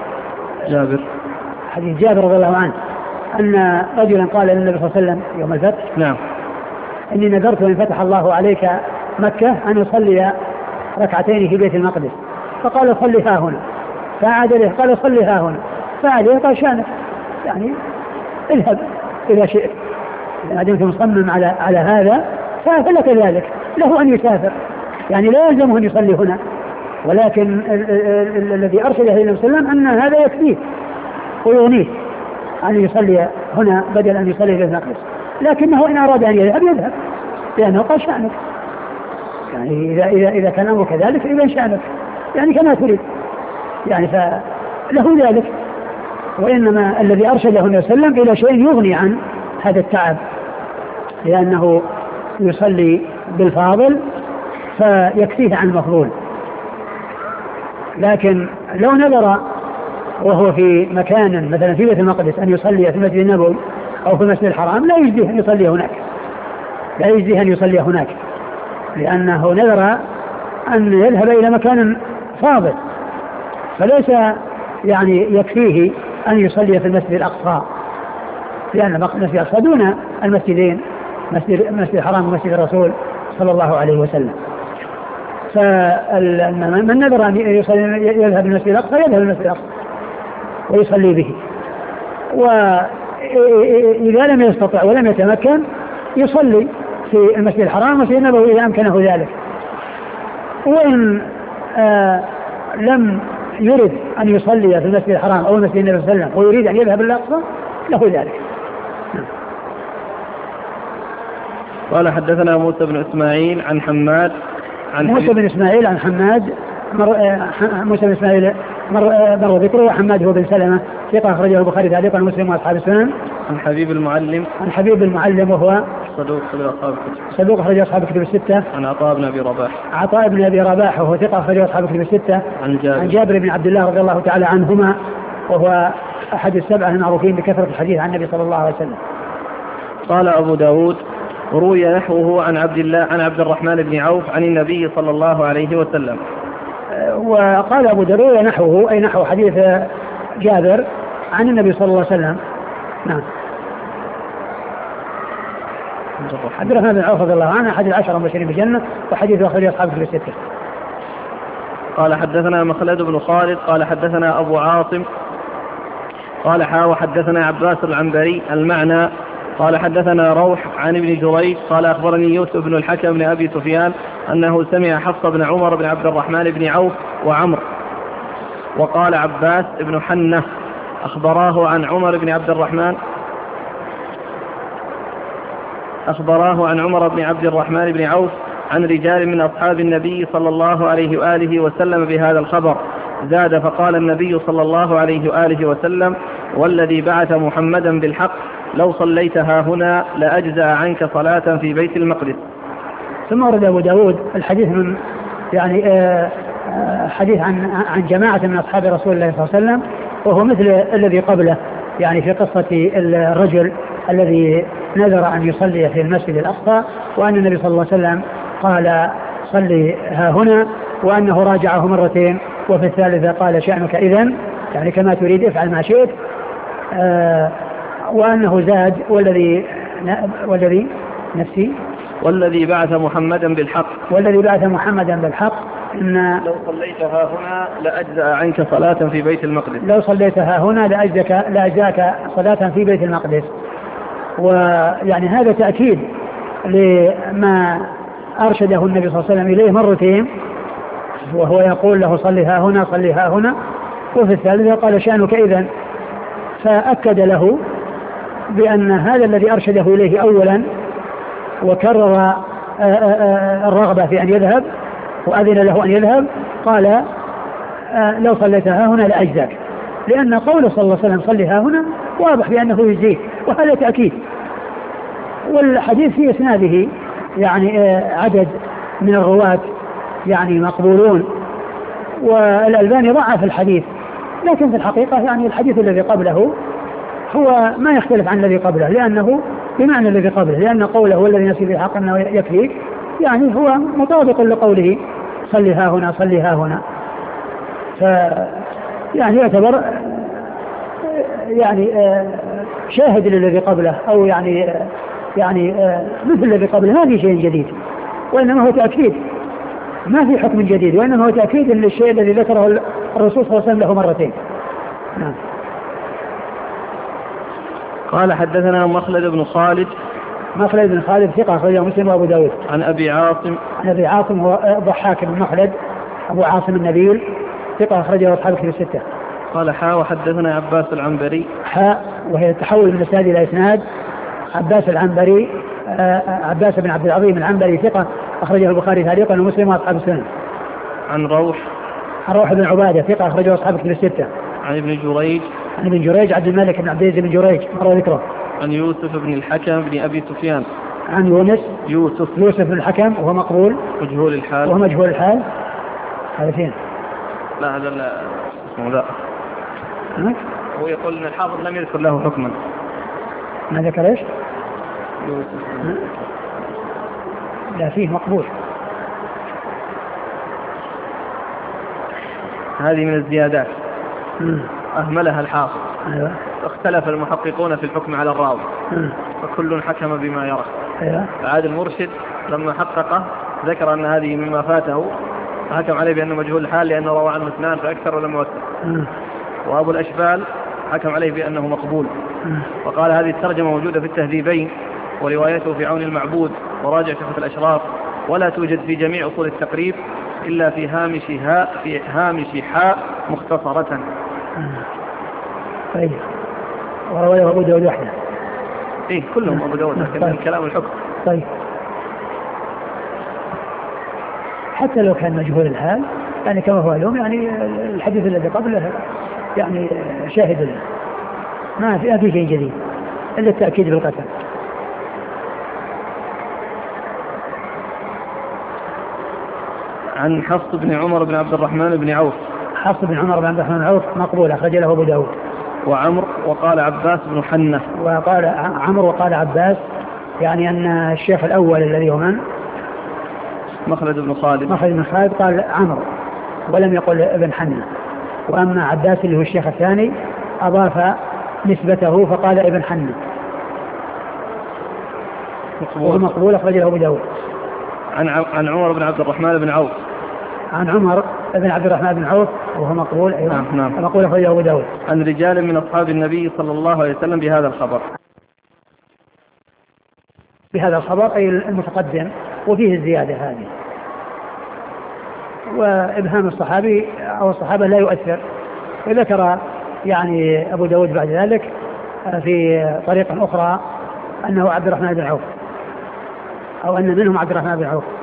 جابر رضي الله عنه أن رجلا قال للنبي صلى الله عليه وسلم يوم الفتح: نعم، إني نذرت إن فتح الله عليك مكة أن أصلي ركعتين في بيت المقدس. فقال: صلي ها هنا. فعاد له قال: صلي ها هنا. فعاد له قال: شانك، يعني اذهب إذا شئت، إذا دمت مصمم على هذا فلك ذلك، له أن يسافر، يعني لا يلزمه أن يصلي هنا، ولكن الذي أرشده إليه صلى الله عليه وسلم أن هذا يكفيه ويغنيه أن يصلي هنا بدل أن يصلي في المقدس. لكنه إن أراد أن يذهب لأنه قال: شأنك، يعني إذا كان أمره كذلك إذا شأنك، يعني كما تريد يعني فله ذلك. وإنما الذي أرشده النبي صلى الله عليه وسلم إلى شيء يغني عن هذا التعب، لأنه يصلي بالفاضل فيكفيه عن المفضول. لكن لو نذر وهو في مكان مثلا في بيت المقدس أن يصلي في المسجد النبوي أو في المسجد الحرام لا يجزيه أن يصلي هناك، لا يجزيه أن يصلي هناك، لأنه نذر أن يذهب إلى مكان فاضل، فليس يعني يكفيه أن يصلي في المسجد الأقصى، لأن المسجد الأقصى دون المسجدين، مسجد الحرام ومسجد الرسول صلى الله عليه وسلم. فمن نذر أن يذهب المسجد الأقصى يذهب المسجد الأقصى ويصلي به، وإذا لم يستطع ولم يتمكن يصلي في المسجد الحرام ومسجد النبوي إذا أمكنه ذلك. وإن لم يرد أن يصلي في المسجد الحرام أو المسجد النبوي صلى الله عليه وسلم ويريد أن يذهب الأقصى له ذلك. قال حدثنا موسى بن إسماعيل عن حماد موسى بن إسماعيل عن حماد موسى بن إسماعيل مر ذكره، وحماد هو بن سلمة ثقة أخرجه البخاري تعليقا ومسلم وأصحاب السنن. عن حبيب المعلم وهو صدوق أخرج أصحاب الكتب الستة. عن عطاء بن أبي رباح وهو ثقة أخرج أصحاب الكتب الستة. عن جابر بن عبد الله رضي الله تعالى عنهما وهو أحد السبعة المعروفين بكثرة الحديث عن النبي صلى الله عليه وسلم. قال أبو داود روي نحوه عن عبد الرحمن بن عوف عن النبي صلى الله عليه وسلم. وقال أبو داود روي نحوه أي نحو حديث جابر عن النبي صلى الله عليه وسلم. نعم. عبد الرحمن بن عوف رضي الله عنه أحد العشرة المبشرين بالجنة وحديث أخرج أصحاب الكتب الستة. قال حدثنا مخلد بن خالد قال حدثنا أبو عاصم قال وحدثنا عباس العنبري المعنى قال حدثنا روح عن ابن جريج قال أخبرني يوسف بن الحكم بن أبي سفيان أنه سمع حفص بن عمر بن عبد الرحمن بن عوف وعمر وقال عباس بن حنة أخبراه عن عمر بن عبد الرحمن بن عوف عن رجال من أصحاب النبي صلى الله عليه وآله وسلم بهذا الخبر. زاد فقال النبي صلى الله عليه وآله وسلم والذي بعث محمدا بالحق لو صليتها هنا لأجزأ عنك صلاة في بيت المقدس. ثم ورد أبو داود الحديث من يعني حديث عن جماعة من أصحاب رسول الله صلى الله عليه وسلم وهو مثل الذي قبله، يعني في قصة الرجل الذي نذر أن يصلي في المسجد الأقصى وأن النبي صلى الله عليه وسلم قال صلي ها هنا، وأنه راجعه مرتين وفي الثالثة قال شأنك إذن، يعني كما تريد افعل ما شئت. وأنه زاد والذي بعث محمدا بالحق إن لو صليتها هنا لأجزأ عنك صلاة في بيت المقدس. لو صليتها هنا لأجزاك صلاة في بيت المقدس. ويعني هذا تأكيد لما أرشده النبي صلى الله عليه وسلم إليه مرتين، وهو يقول له صليها هنا وفي الثالثة قال شأنك إذن، فأكد له بأن هذا الذي أرشده إليه أولا وكرر الرغبة في أن يذهب وأذن له أن يذهب قال لو صليتها هنا لأجزاك، لأن قوله صلى الله عليه وسلم صليها هنا واضح بأنه يجزيه، وهذا تأكيد. والحديث في إسناده يعني عدد من الرواة يعني مقبولون، والألباني ضعف الحديث، لكن في الحقيقة يعني الحديث الذي قبله هو ما يختلف عن الذي قبله، لأنه بمعنى الذي قبله، لأن قوله هو الذي نسي بالحق أنه يكفيك يعني هو مطابق لقوله صليها هنا. يعني يعتبر يعني شاهد للذي قبله، أو يعني مثل الذي قبله، ما في شيء جديد وإنما هو تأكيد، ما في حكم جديد وإنما هو تأكيد للشيء الذي ذكره الرسول صلى الله عليه وسلم له مرتين. نعم. قال حدثنا مخلد بن خالد ثقة أخرجه مسلم وأبو داود. عن أبي عاصم هو ضحاك بن مخلد أبو عاصم النبيل ثقة أخرجه أصحاب الكتب الستة. قال وحدثنا عباس العنبري وهي تحول من إسناد إلى إسناد. عباس العنبري عباس بن عبد العظيم العنبري ثقة أخرجه البخاري تعليقا ومسلم وأصحاب السنن. عن روح عن روح بن عبادة ثقة أخرجه أصحاب الكتب الستة. عن ابن جريج. عن ابن جريج عبد الملك بن عبد العزيز بن جريج مر ذكره. عن يوسف بن الحكم بن أبي سفيان. عن يوسف بن الحكم وهو مقبول مجهول الحال. وهو مجهول الحال. هذا فين؟ لا هذا لا اسمه لا. هو يقول ان الحافظ لم يذكر له حكما. ما ذكر ايش؟ يوسف. لا فيه مقبول. هذه من الزيادات أهملها الحافظ. أيوة. اختلف المحققون في الحكم على الراوي فكل حكم بما يرى. أيوة. فعاد المرشد لما حققه ذكر أن هذه مما فاته فحكم عليه بأنه مجهول الحال لأنه روى عنه اثنان فأكثر ولم يوثق. وأبو الأشبال حكم عليه بأنه مقبول. وقال هذه الترجمة موجودة في التهذيبين وروايته في عون المعبود وراجع شفة الأشراف ولا توجد في جميع أصول التقريب إلا في هامش حاء مختصرة. طيب ورواه أبو داود وحده. إيه كلهم أبو داود لكن طيب. الكلام الحكم. طيب حتى لو كان مجهول الحال يعني كما هو اليوم يعني الحديث الذي قبله يعني شاهد له ما في شيء جديد إلا التأكيد بالقتل. عن حفص بن عمر بن عبد الرحمن بن عوف. حفص بن عمر بن عبد الرحمن بن عوف مقبول أخرج له أبو داود. وعمر وقال عباس بن حنة. وقال عمرو وقال عباس يعني أن الشيخ الأول الذي هو من؟ مخلد بن خالد. قال عمرو ولم يقل ابن حنة. وأما عباس اللي هو الشيخ الثاني أضاف نسبته فقال ابن حنة. وهو مقبول أخرج له أبو داود. عن عمر بن عبد الرحمن بن عوف. عن عمر بن عبد الرحمن بن عوف وهو مقبول أيضا. نعم. مقبول أخرج له أبو داود. عن رجال من أصحاب النبي صلى الله عليه وسلم بهذا الخبر أي المتقدم وفيه الزيادة هذه. وإبهام الصحابي أو الصحابة لا يؤثر. وذكر يعني أبو داود بعد ذلك في طريقة أخرى أنه عبد الرحمن بن عوف أو أن منهم عبد الرحمن بن عوف.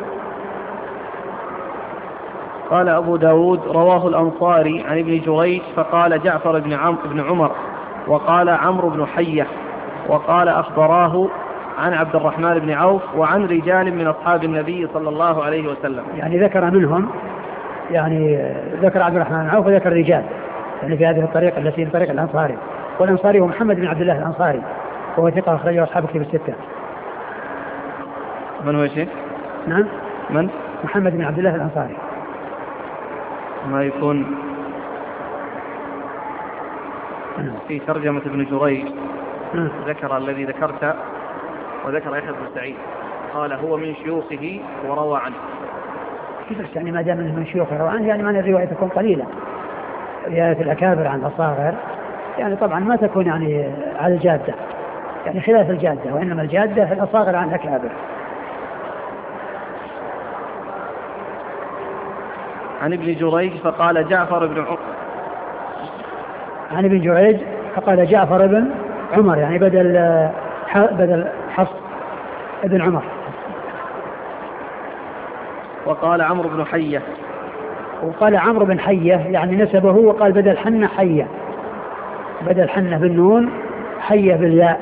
قال أبو داود رواه الأنصاري عن ابن جريج فقال جعفر بن عمر وقال عمرو بن حية وقال أخبراه عن عبد الرحمن بن عوف وعن رجال من أصحاب النبي صلى الله عليه وسلم. يعني ذكر منهم يعني ذكر عبد الرحمن بن عوف وذكر رجال يعني في هذه الطريقة التي من طريق الأنصاري. والأنصاري هو محمد بن عبد الله الأنصاري وهو ثقة أخرجه أصحاب الكتب الستة. من هو شيء؟ نعم من؟ محمد بن عبد الله الأنصاري. ما يكون في ترجمة ابن جريج ذكر الذي ذكرت وذكر يحيى بن سعيد قال هو من شيوخه وروى عنه. بس يعني ما دام من شيوخه وروى عنه يعني معنى الرواية تكون قليلة. رواية الأكابر عن الأصاغر يعني طبعا ما تكون يعني على الجادة يعني خلاف الجادة وإنما الجادة الأصاغر عن الأكابر. عن ابن جريج فقال جعفر بن عمر. عن ابن جريج فقال جعفر بن عمر يعني بدل حفص ابن عمر. وقال عمرو بن حية. وقال عمرو بن حية يعني نسبه وقال بدل حنة حية بدل حنة بالنون حية بالياء.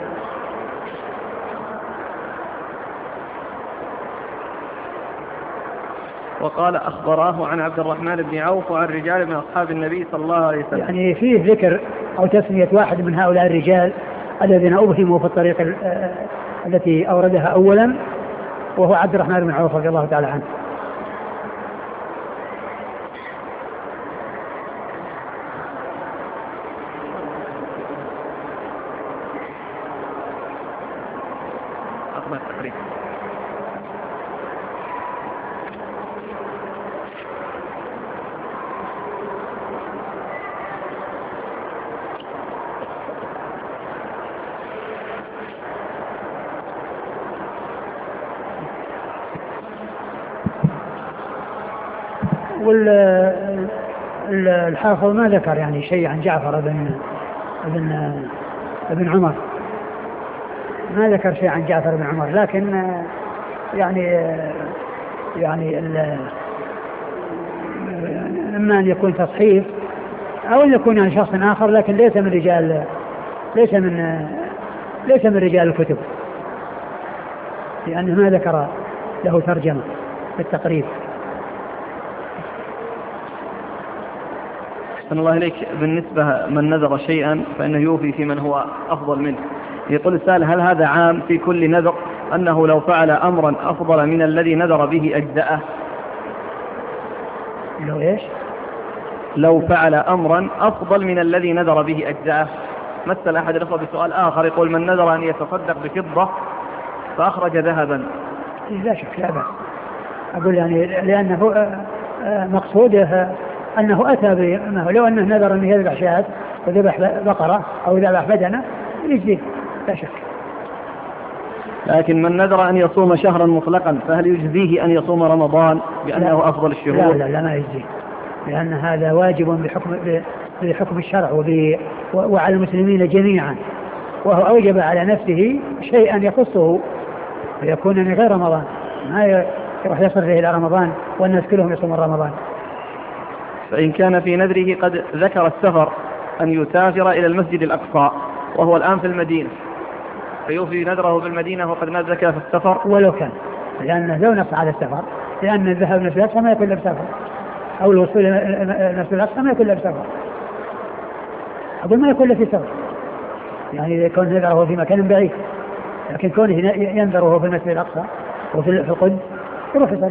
وقال أخبراه عن عبد الرحمن بن عوف وعن رجال من أصحاب النبي صلى الله عليه وسلم. يعني فيه ذكر أو تسمية واحد من هؤلاء الرجال الذين أبهموا في الطريق التي أوردها أولا وهو عبد الرحمن بن عوف رضي الله تعالى عنه. والحافظ ما ذكر يعني شيء عن جعفر بن عمر ما ذكر شيء عن جعفر بن عمر لكن يعني إما أن يكون تصحيف أو أن يكون عن شخص آخر، لكن ليس من رجال الكتب، لأنه ما ذكر له ترجمة في التقريب. أحسن الله إليك. بالنسبة من نذر شيئا فإنه يوفي في من هو أفضل منه. يقول السائل: هل هذا عام في كل نذر أنه لو فعل أمرا أفضل من الذي نذر به أجزأه؟ لو إيش؟ لو فعل أمرا أفضل من الذي نذر به أجزأه. مثل أحد الأخوة بسؤال آخر يقول: من نذر أن يتصدق بفضة فأخرج ذهبا. لا شك، لا بأس. أقول يعني لأنه مقصوده أنه أتى بما لو أنه نذر أن يذبح شاة وذبح بقرة أو ذبح بدنة يجزيه، لا شك. لكن من نذر أن يصوم شهرا مطلقا فهل يجزيه أن يصوم رمضان بأنه أفضل الشهور؟ لا ما يجزيه، لأن هذا واجب بحكم الشرع وعلى المسلمين جميعا، وهو أوجب على نفسه شيئا يخصه ويكون غير رمضان، ما يروح يصرف إلى رمضان والناس كلهم يصومون رمضان. فإن كان في نذره قد ذكر السفر أن يسافر إلى المسجد الأقصى وهو الآن في المدينة، فيوفي نذره بالمدينة وقد ما ذكر في السفر ولو كان، لأنه لو نص على السفر، لأن الذهاب إلى المسجد الأقصى ما يكون له بسفر، أو الوصول إلى المسجد الأقصى ما يكون له بسفر، أقول ما يكون له في سفر، يعني إذا كان نذره في مكان بعيد، لكن كونه ينذره في المسجد الأقصى وفي القدس يروح يصلي.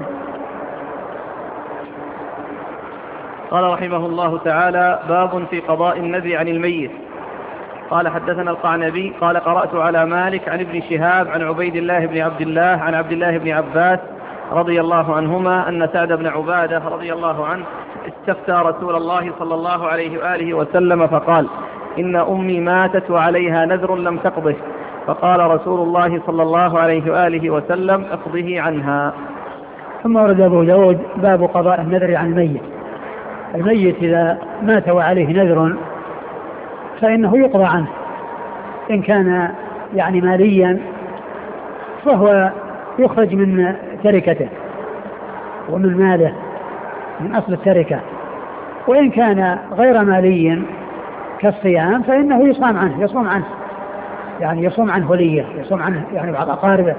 قال رحمه الله تعالى: باب في قضاء النذر عن الميت. قال حدثنا القعنبي قال: قرأت على مالك عن ابن شهاب عن عبيد الله بن عبد الله عن عبد الله بن عباس رضي الله عنهما أن سعد بن عبادة رضي الله عنه استفتى رسول الله صلى الله عليه وآله وسلم فقال: إن أمي ماتت وعليها نذر لم تقضه، فقال رسول الله صلى الله عليه وآله وسلم: اقضه عنها. ثم ورد أبو داود باب قضاء النذر عن الميت. الميت إذا مات وعليه نذر فإنه يقضى عنه، إن كان يعني ماليا فهو يخرج من تركته ومن ماله من أصل التركة، وإن كان غير مالي كالصيام فإنه يصوم عنه يعني يصوم عنه وليه، يصوم عنه يعني بعض أقاربه،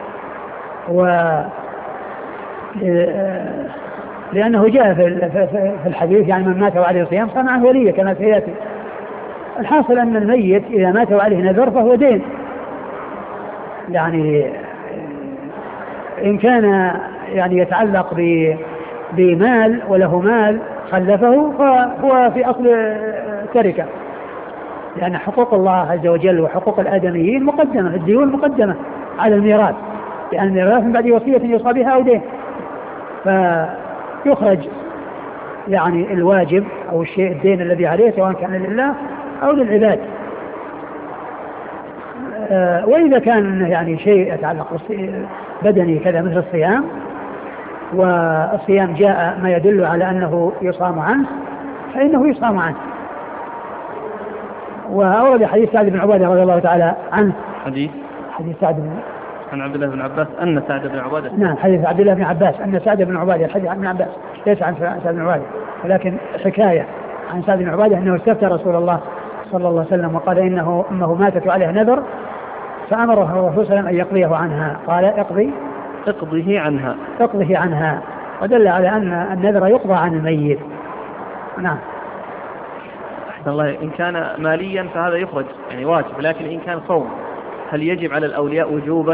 لأنه جاء في الحديث يعني من مات وعليه صيام صام عنه وليه كما سيأتي. الحاصل أن الميت إذا مات وعليه نذر فهو دين، يعني إن كان يعني يتعلق بمال وله مال خلفه فهو في أصل تركة، لأن حقوق الله عز وجل وحقوق الآدميين مقدمة، الديون مقدمة على الميراث، لأن الميراث من بعد وصية يوصى بها أو دين، فيخرج يعني الواجب أو الشيء الدين الذي عليه سواء كان لله أو للعباد. وإذا كان يعني شيء يتعلق بدني كذا مثل الصيام، والصيام جاء ما يدل على أنه يصام عنه فإنه يصام عنه. وأورد حديث سعد بن عبادة رضي الله تعالى عنه، حديث سعد عن عبد الله بن عباس أن سعد بن عبادة، نعم حديث عبد الله بن عباس أن سعد بن عبادة، الحديث عن ابن عباس ليس عن سعد بن عبادة ولكن حكاية عن سعد بن عبادة أنه استفتى رسول الله صلى الله عليه وسلم وقال إنه أمه ماتت وعليها نذر فأمره الرسول صلى الله عليه وسلم أن يقضيه عنها، قال اقضه عنها، ودل على أن النذر يقضى عن الميت. نعم. أحسن الله. إن كان ماليا فهذا يخرج يعني واجب، لكن إن كان صوم هل يجب على الأولياء وجوبا؟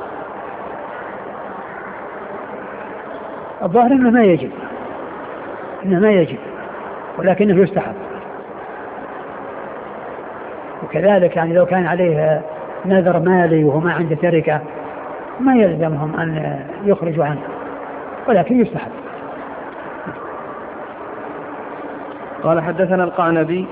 الظاهر إنه ما يجب ولكنه يستحب. وكذلك يعني لو كان عليه نذر مالي وهو ما عنده تركة ما يلزمهم أن يخرجوا عنه، ولكن يستحب. قال حدثنا القعنبي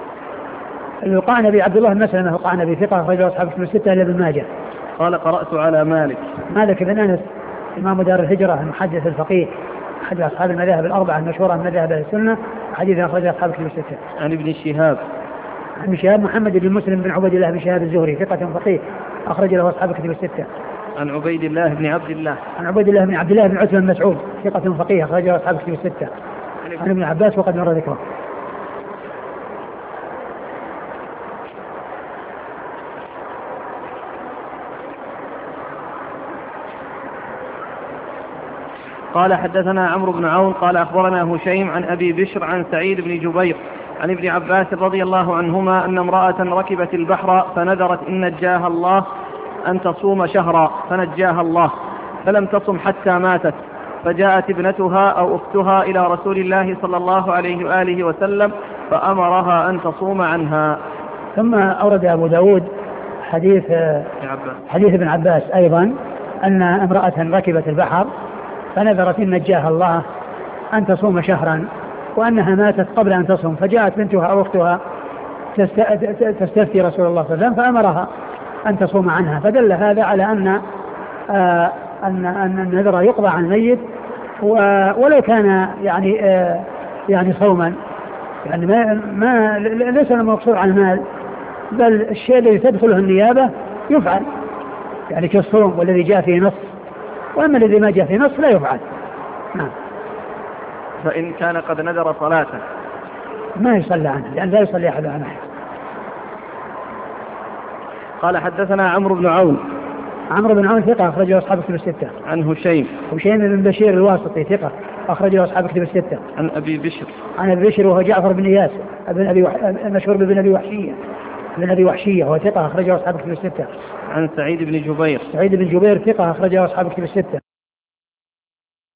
عبد الله بن مسلمة القعنبي ثقة أخرجه أصحاب الكتب الستة إلا ابن ماجه. قال قرأت على مالك بن أنس إمام دار الهجرة المحدث الفقيه أحد أصحاب المذاهب الأربعة المشهورة من مذاهب السنة، حديث أخرجه أصحاب الكتب الستة. عن ابن شهاب محمد بن مسلم بن عبيد الله بن شهاب الزهري ثقة فقيه أخرج له أصحاب الكتب الستة. عن عبيد الله بن عبد الله بن عتبة بن مسعود ثقة فقيه أخرج له أصحاب الكتب الستة. عن ابن عباس وقد مر ذكره. قال حدثنا عمرو بن عون قال أخبرنا هشيم عن أبي بشر عن سعيد بن جبير عن ابن عباس رضي الله عنهما أن امرأة ركبت البحر فنذرت إن نجاها الله أن تصوم شهرا فنجاها الله فلم تصم حتى ماتت، فجاءت ابنتها أو أختها إلى رسول الله صلى الله عليه وآله وسلم فأمرها أن تصوم عنها. ثم أورد أبو داود حديث ابن عباس أيضا أن امرأة ركبت البحر فنذرت إن نجاها الله أن تصوم شهرا وأنها ماتت قبل أن تصوم، فجاءت بنتها أو أختها تستفتي رسول الله صلى الله عليه وسلم فأمرها أن تصوم عنها، فدل هذا على أن النذر يقضى عن الميت ولو كان يعني صوما، يعني ما ليس المقصور عن المال، بل الشيء الذي تدخله النيابة يفعل، يعني كالصوم والذي جاء فيه نص، وأما الذي ما جاء فيه نص لا يفعل. نعم. فإن كان قد نذر صلاة ما يصلى عنه لأن لا يصلي أحد عنه. قال حدثنا عمرو بن عون. عمرو بن عون ثقة أخرجه أصحاب كتب الستة. عن هشيم بن بشير الواسطي ثقة أخرجه أصحاب كتب الستة. عن أبي بشر. عن أبي بشر وهو جعفر بن إياس المشهور بن أبي وحشية وهو ثقة أخرجه أصحاب كتب الستة. عن سعيد بن جبير. سعيد بن جبير ثقة أخرجه أصحاب كتب الستة.